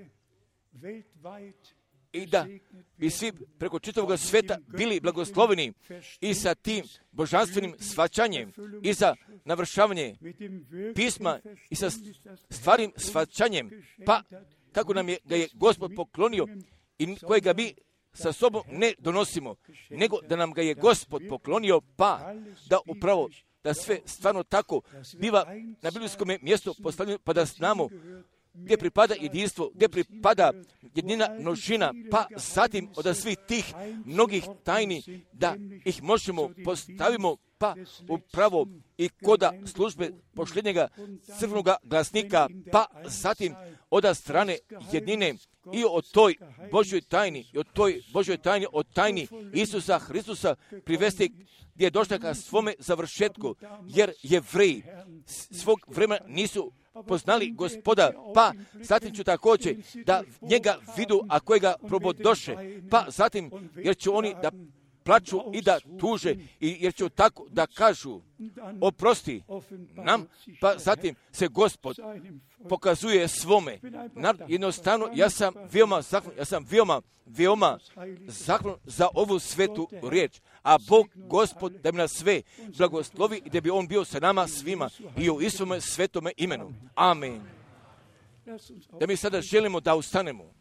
i da bi svi preko čitavog sveta bili blagosloveni i sa tim božanstvenim shvaćanjem i za navršavanje pisma i sa stvarnim shvaćanjem, pa kako nam je ga je Gospod poklonio i kojega mi sa sobom ne donosimo, nego da nam ga je Gospod poklonio, pa da upravo da sve stvarno tako biva na biblijskom mjestu postavljeno, pa da znamo gdje pripada jedinstvo, gdje pripada jednina množina, pa zatim od svih tih mnogih tajni da ih možemo postavimo, pa upravo i koda službe pošljednjega crvenoga glasnika, pa zatim od strane jednine i o toj Božjoj tajni, i o toj Božjoj tajni, o tajni Isusa Hristusa privesti gdje je došla ka svome završetku, jer Jevreji svog vremena nisu poznali Gospoda, pa zatim ću također da njega vidu, a kojega probodoše, pa zatim jer će oni da plaču i da tuže, i jer će tako da kažu oprosti nam, pa zatim se Gospod pokazuje svome. Jednostavno, ja sam veoma zahvalan, ja sam veoma, veoma zahvalan za ovu svetu riječ, a Bog, Gospod, da bi nas sve blagoslovi i da bi On bio sa nama svima i u istome svetome imenu. Amen. Da mi sada želimo da ustanemo.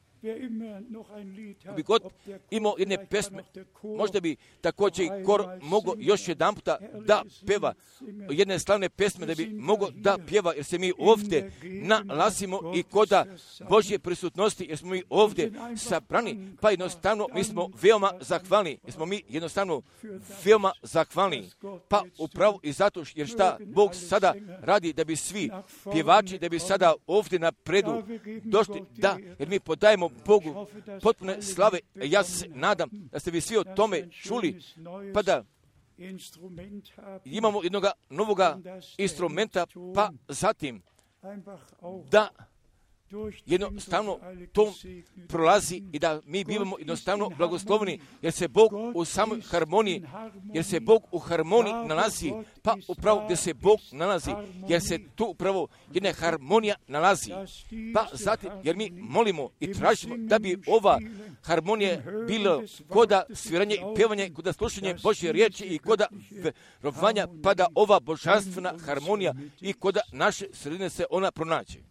Bi god imao jedne pesme, možda bi također i kor mogao još jedan puta da peva jedne slavne pesme, da bi mogao da pjeva, jer se mi ovdje nalazimo i koda Božje prisutnosti, jer smo mi ovdje sabrani, pa jednostavno mi smo veoma zahvalni, jer smo mi jednostavno veoma zahvalni, pa upravo i zato jer šta Bog sada radi, da bi svi pjevači, da bi sada ovdje na predu došli, da, jer mi podajemo Bogu potpune slave. Ja se nadam da ste vi svi o tome čuli, pa da imamo jednog novog instrumenta, pa zatim da jednostavno to prolazi i da mi bivamo jednostavno blagosloveni, jer se Bog u samoj harmoniji, jer se Bog u harmoniji nalazi, pa upravo gdje se Bog nalazi, jer se tu upravo jedna harmonija nalazi, pa zatim, jer mi molimo i tražimo da bi ova harmonija bila koda sviranje i pevanje, koda slušanje Božje riječi i koda verovanja, pa da ova božanstvena harmonija i koda naše sredine se ona pronađe.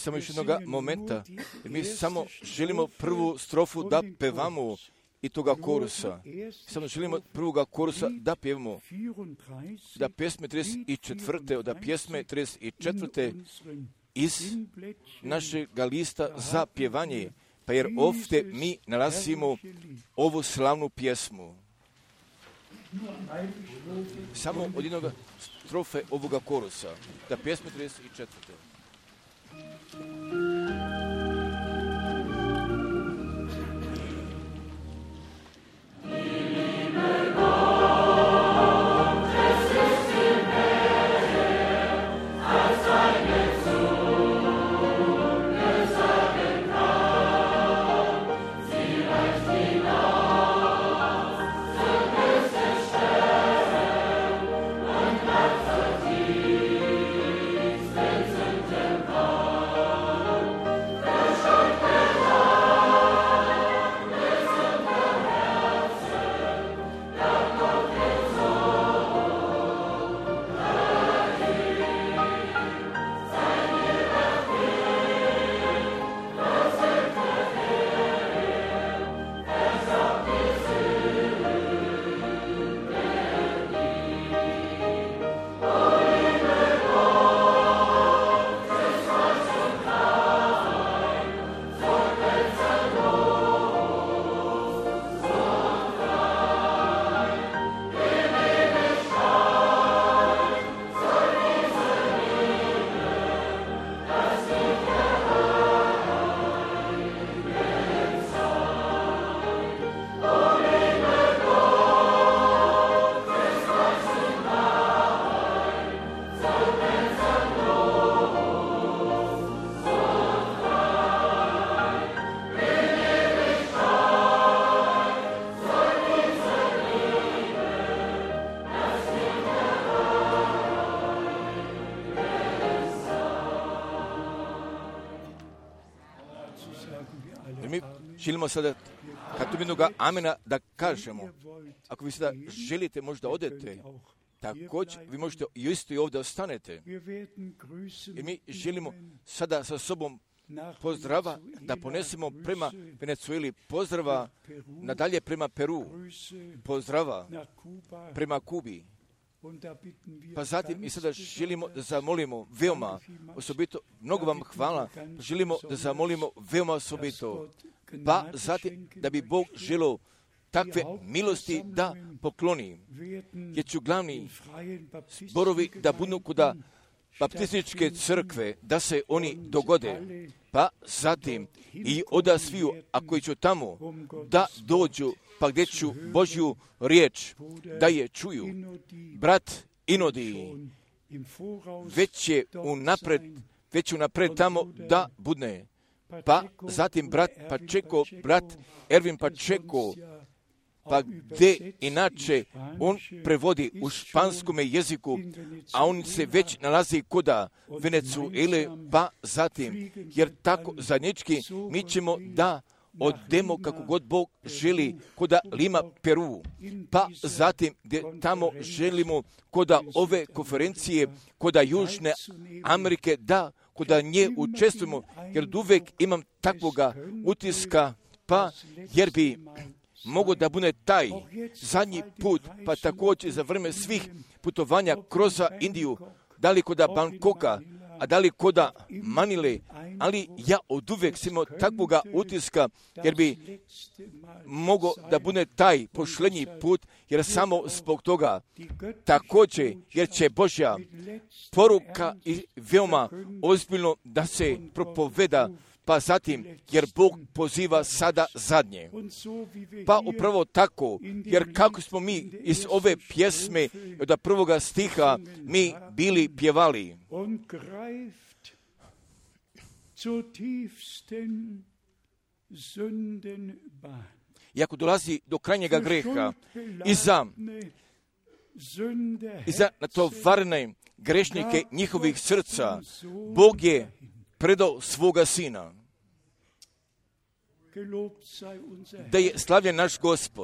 samo još jednog momenta. Mi samo želimo prvu strofu da pevamo i toga korusa. Samo želimo prvoga korusa da pjevamo. Da pjesme trideset četvrte, da pjesme trideset četvrte iz našega lista za pjevanje. Pa jer ovdje mi nalazimo ovu slavnu pjesmu. Samo od jednog strofe ovoga korusa. Da pjesme trideset četvrte. Želimo sada, kad tu jednoga amena, da kažemo. Ako vi sada želite, možda odete, također vi možete isto i ovdje ostanete. I mi želimo sada sa sobom pozdrava da ponesemo prema Venezueli, pozdrava nadalje prema Peru, pozdrava prema Kubi. Pa zatim i sada želimo da zamolimo veoma osobito, mnogo vam hvala, želimo da zamolimo veoma osobito, pa zatim da bi Bog želio takve milosti da pokloni, jer ću glavni zborovi da budu kuda baptističke crkve, da se oni dogode, pa zatim i oda sviju, ako ću tamo, da dođu, pa gdje ću Božju riječ, da je čuju. Brat Inodi već je unapred, već unapred tamo da budne. Pa zatim brat Pačeko, brat Ervin Pačeko, pa gdje inače on prevodi u španskome jeziku, a on se već nalazi koda Venezuele, pa zatim, jer tako zajednički mi ćemo da odemo kako god Bog želi koda Lima, Peru, pa zatim gdje tamo želimo koda ove konferencije, koda Južne Amerike, da koda nje učestvujemo, jer uvijek imam takvoga utiska, pa jer bi mogu da bude taj zadnji put, pa također za vrijeme svih putovanja kroz Indiju, da li koda Bangkoka, a da li koda Manile, ali ja od uvijek sam imao takvoga utiska, jer bi mogo da bude taj pošlenji put, jer samo zbog toga također, jer će Božja poruka i veoma ozbiljno da se propoveda, pa zatim, jer Bog poziva sada zadnje. Pa upravo tako, jer kako smo mi iz ove pjesme od prvoga stiha mi bili pjevali. I ako dolazi do krajnjega greha, iza, iza natovarne grešnike njihovih srca, Bog je predao svoga sina. Da je slavljen naš Gospod.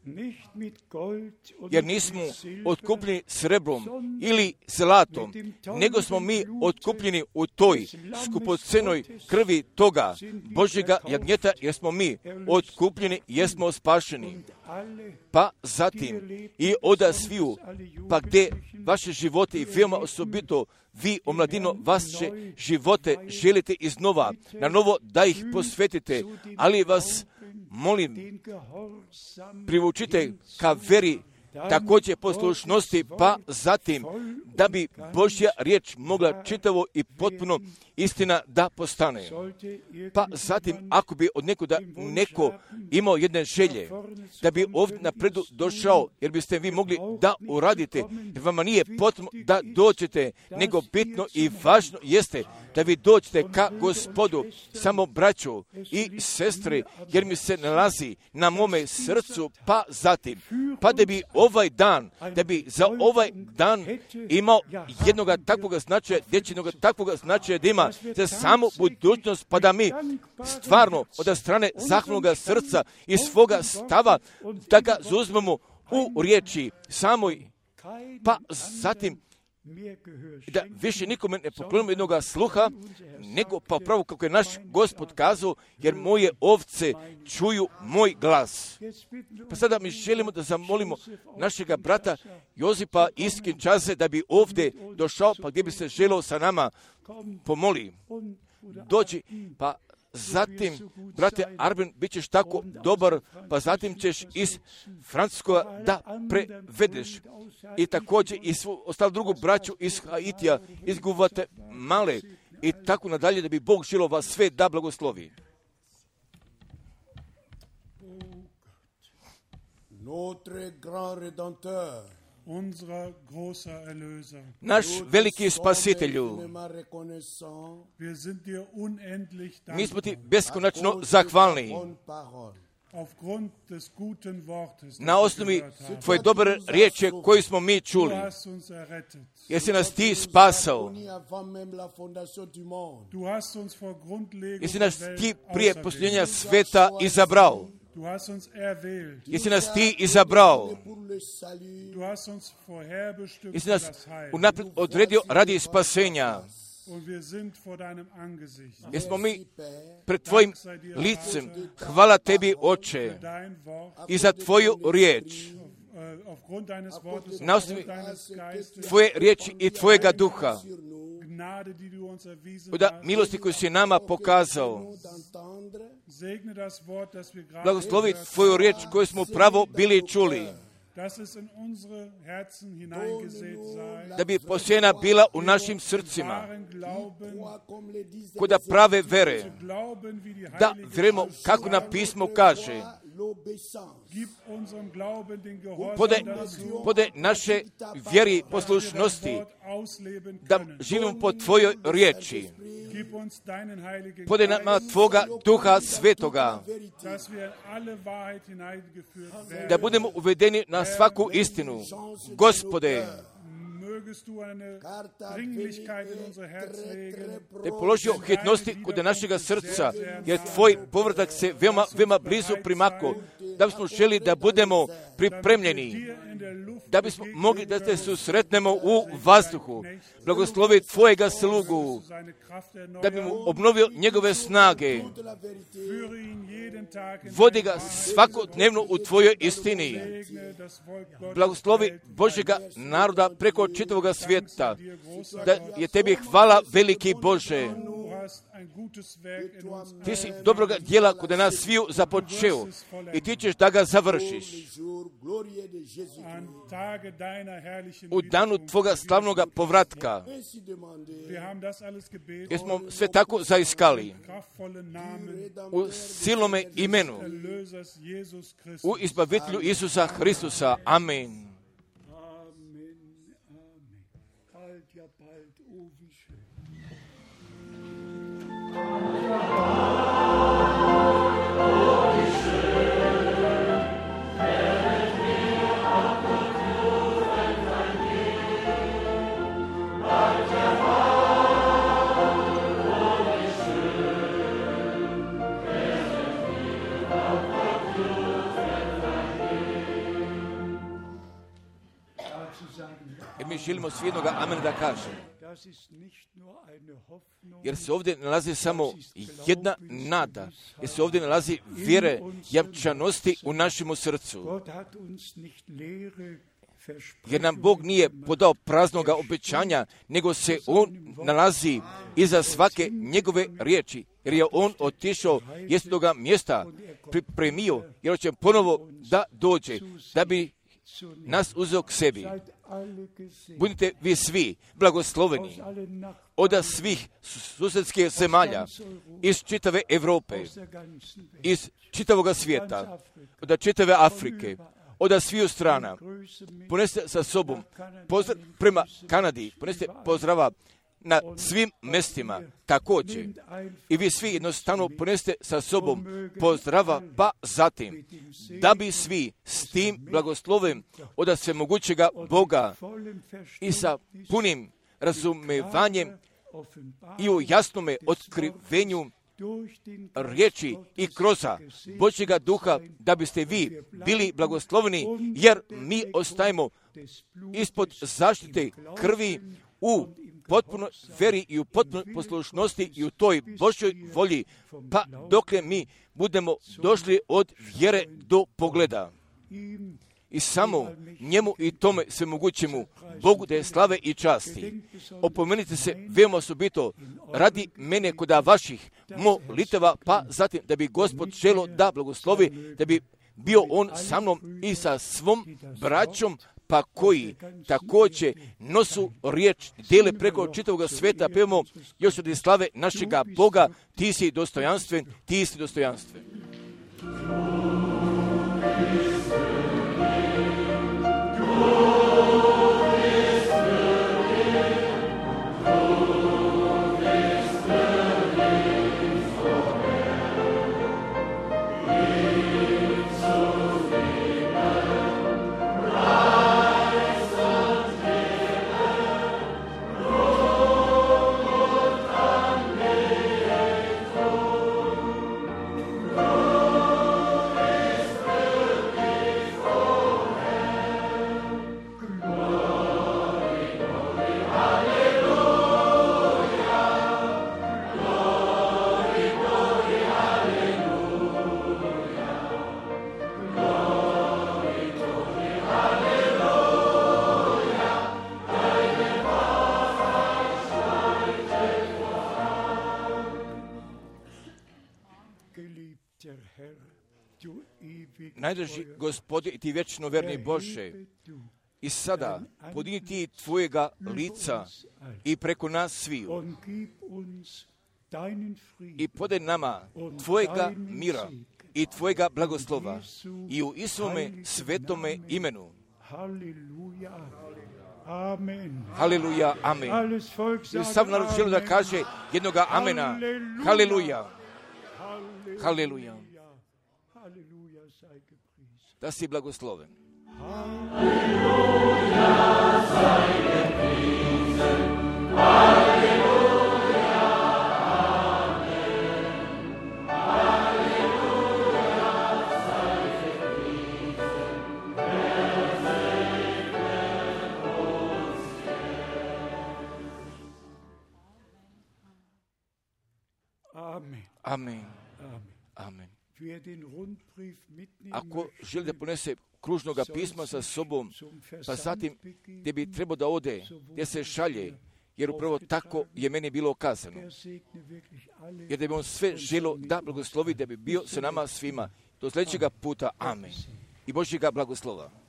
jer nismo otkupljeni srebrom ili zlatom, nego smo mi otkupljeni u toj skupocenoj krvi toga Božjega jagnjeta, jer smo mi otkupljeni, jer smo spašeni. Pa zatim i oda sviju, pa gdje vaše živote i veoma osobito vi, omladino, vaše živote želite iznova, na novo da ih posvetite, ali vas molim, privučite ka veri, također poslušnosti, pa zatim da bi Božja riječ mogla čitavo i potpuno istina da postane. Pa zatim, ako bi od nekoga neko imao jedne želje, da bi ovdje napredu došao, jer biste vi mogli da uradite, jer vama nije potrebno da dođete, nego bitno i važno jeste da vi dođete ka Gospodu, samo braćo i sestre, jer mi se nalazi na mome srcu, pa zatim, pa da bi ovaj dan, da bi za ovaj dan imao jednoga takvoga značaja, dječjenoga takvoga značaja da ima za samu budućnost, pa da mi stvarno od strane zahvalnoga srca i svoga stava da ga zauzmemo u riječi samoj, pa zatim da više nikome ne poklonimo jednoga sluha, nego pa pravo kako je naš Gospod kazao, jer moje ovce čuju moj glas. Pa sada mi želimo da zamolimo našega brata Josipa iz Kinshase da bi ovdje došao, pa gdje bi se želeo sa nama pomoli. Dođi, pa zatim, brate Arben, bit ćeš tako dobar, pa zatim ćeš iz francuskoga da prevedeš. I također i ostalo drugu braću iz Haitija, iz Guatemale i tako nadalje, da bi Bog želio vas sve da blagoslovi. Notre grand rédempteur, naš veliki spasitelju, mi smo ti beskonačno zahvalni na osnovi tvoje dobre riječi koju smo mi čuli, jer si nas ti spasao, jer si nas ti prije posljednja sveta izabrao, jer si nas ti izabrao, jer si nas unaprijed odredio radi spasenja, jer smo mi pred tvojim licem. Hvala tebi, Oče, i za tvoju riječ, na osnovi tvoje riječi i tvojega duha, da milosti koju si nama pokazao. Blagoslovi tvoju riječ koju smo pravo bili čuli, da bi posjena bila u našim srcima, koda prave vere, da vjerujemo kako nam pismo kaže, pode, pode naše vjeri poslušnosti, da živimo po tvojoj riječi, pode nama tvoga duha svetoga, da budemo uvedeni na svaku istinu. Gospode, te položio hitnosti kod našega srca, jer tvoj povratak se veoma, veoma blizu primako, da bismo želi da budemo pripremljeni, da bismo mogli da te susretnemo u vazduhu. Blagoslovi tvojega slugu, da bi mu obnovio njegove snage. Vodi ga svakodnevno u tvojoj istini. Blagoslovi Božjega naroda preko čitavoga svijeta, da je tebi hvala veliki Bože. Ti si dobroga djela kod nas sviju započeo i ti ćeš da ga završiš. U danu tvoga slavnoga povratka, jer smo sve tako zaiskali u silnome imenu, u izbavitelju Isusa Hristusa. Amen. Jer mi želimo svi jednoga amen da kažemo. Jer se ovdje nalazi samo jedna nada, jer se ovdje nalazi vjere, jamčanosti u našemu srcu. Jer nam Bog nije podao praznoga obećanja, nego se On nalazi iza svake njegove riječi. Jer je On otišao iz toga mjesta, pripremio, jer će ponovo da dođe, da bi nas uzeo k sebi. Budite vi svi blagosloveni od svih susjedskih zemalja, iz čitave Europe, iz čitavoga svijeta, od čitave Afrike, od sviju strana. Poneste sa sobom pozdrav prema Kanadi, poneste pozdrava na svim mjestima također. I vi svi jednostavno poneste sa sobom pozdrava, pa zatim, da bi svi s tim blagoslovem od svemogućega Boga i sa punim razumevanjem i u jasnome otkrivenju riječi i kroz Božjega duha, da biste vi bili blagosloveni, jer mi ostajemo ispod zaštite krvi u potpuno veri i u potpunoj poslušnosti i u toj Božjoj volji, pa dokle mi budemo došli od vjere do pogleda. I samo njemu i tome svemogućemu Bogu da je slave i časti. Opomenite se veoma osobito radi mene koda vaših molitava, pa zatim da bi Gospod želo da blagoslovi, da bi bio On sa mnom i sa svom braćom, pa koji također nosu riječ, dele preko čitavog sveta, pevamo još od slave našega Boga, ti si dostojanstven, ti si dostojanstven. Najdraži Gospode i ti vječno verni Bože, i sada podigni ti tvojega lica i preko nas sviju i podaj nama tvojega mira i tvojega blagoslova i u Isuvome svetome imenu. Haleluja, amen. Sav narod želi da kaže jednoga amena. Haleluja. Haleluja. Da si blagosloven. Halleluja, sei gepriesen. Halleluja, amen. Halleluja, sei gepriesen. Er segne uns Amen. Amen. Amen. Amen. Wer den Rundbrief mitnehmen Ako möchte, želi da ponese kružnoga pisma sa sobom, pa zatim gdje bi trebao da ode, gdje se šalje, jer upravo tako je meni bilo kazano. er segne wirklich alle. Jer da bi on sve želo da blagoslovi, da bi bio sa nama svima. Do sljedećega puta, amen. I Božjega blagoslova.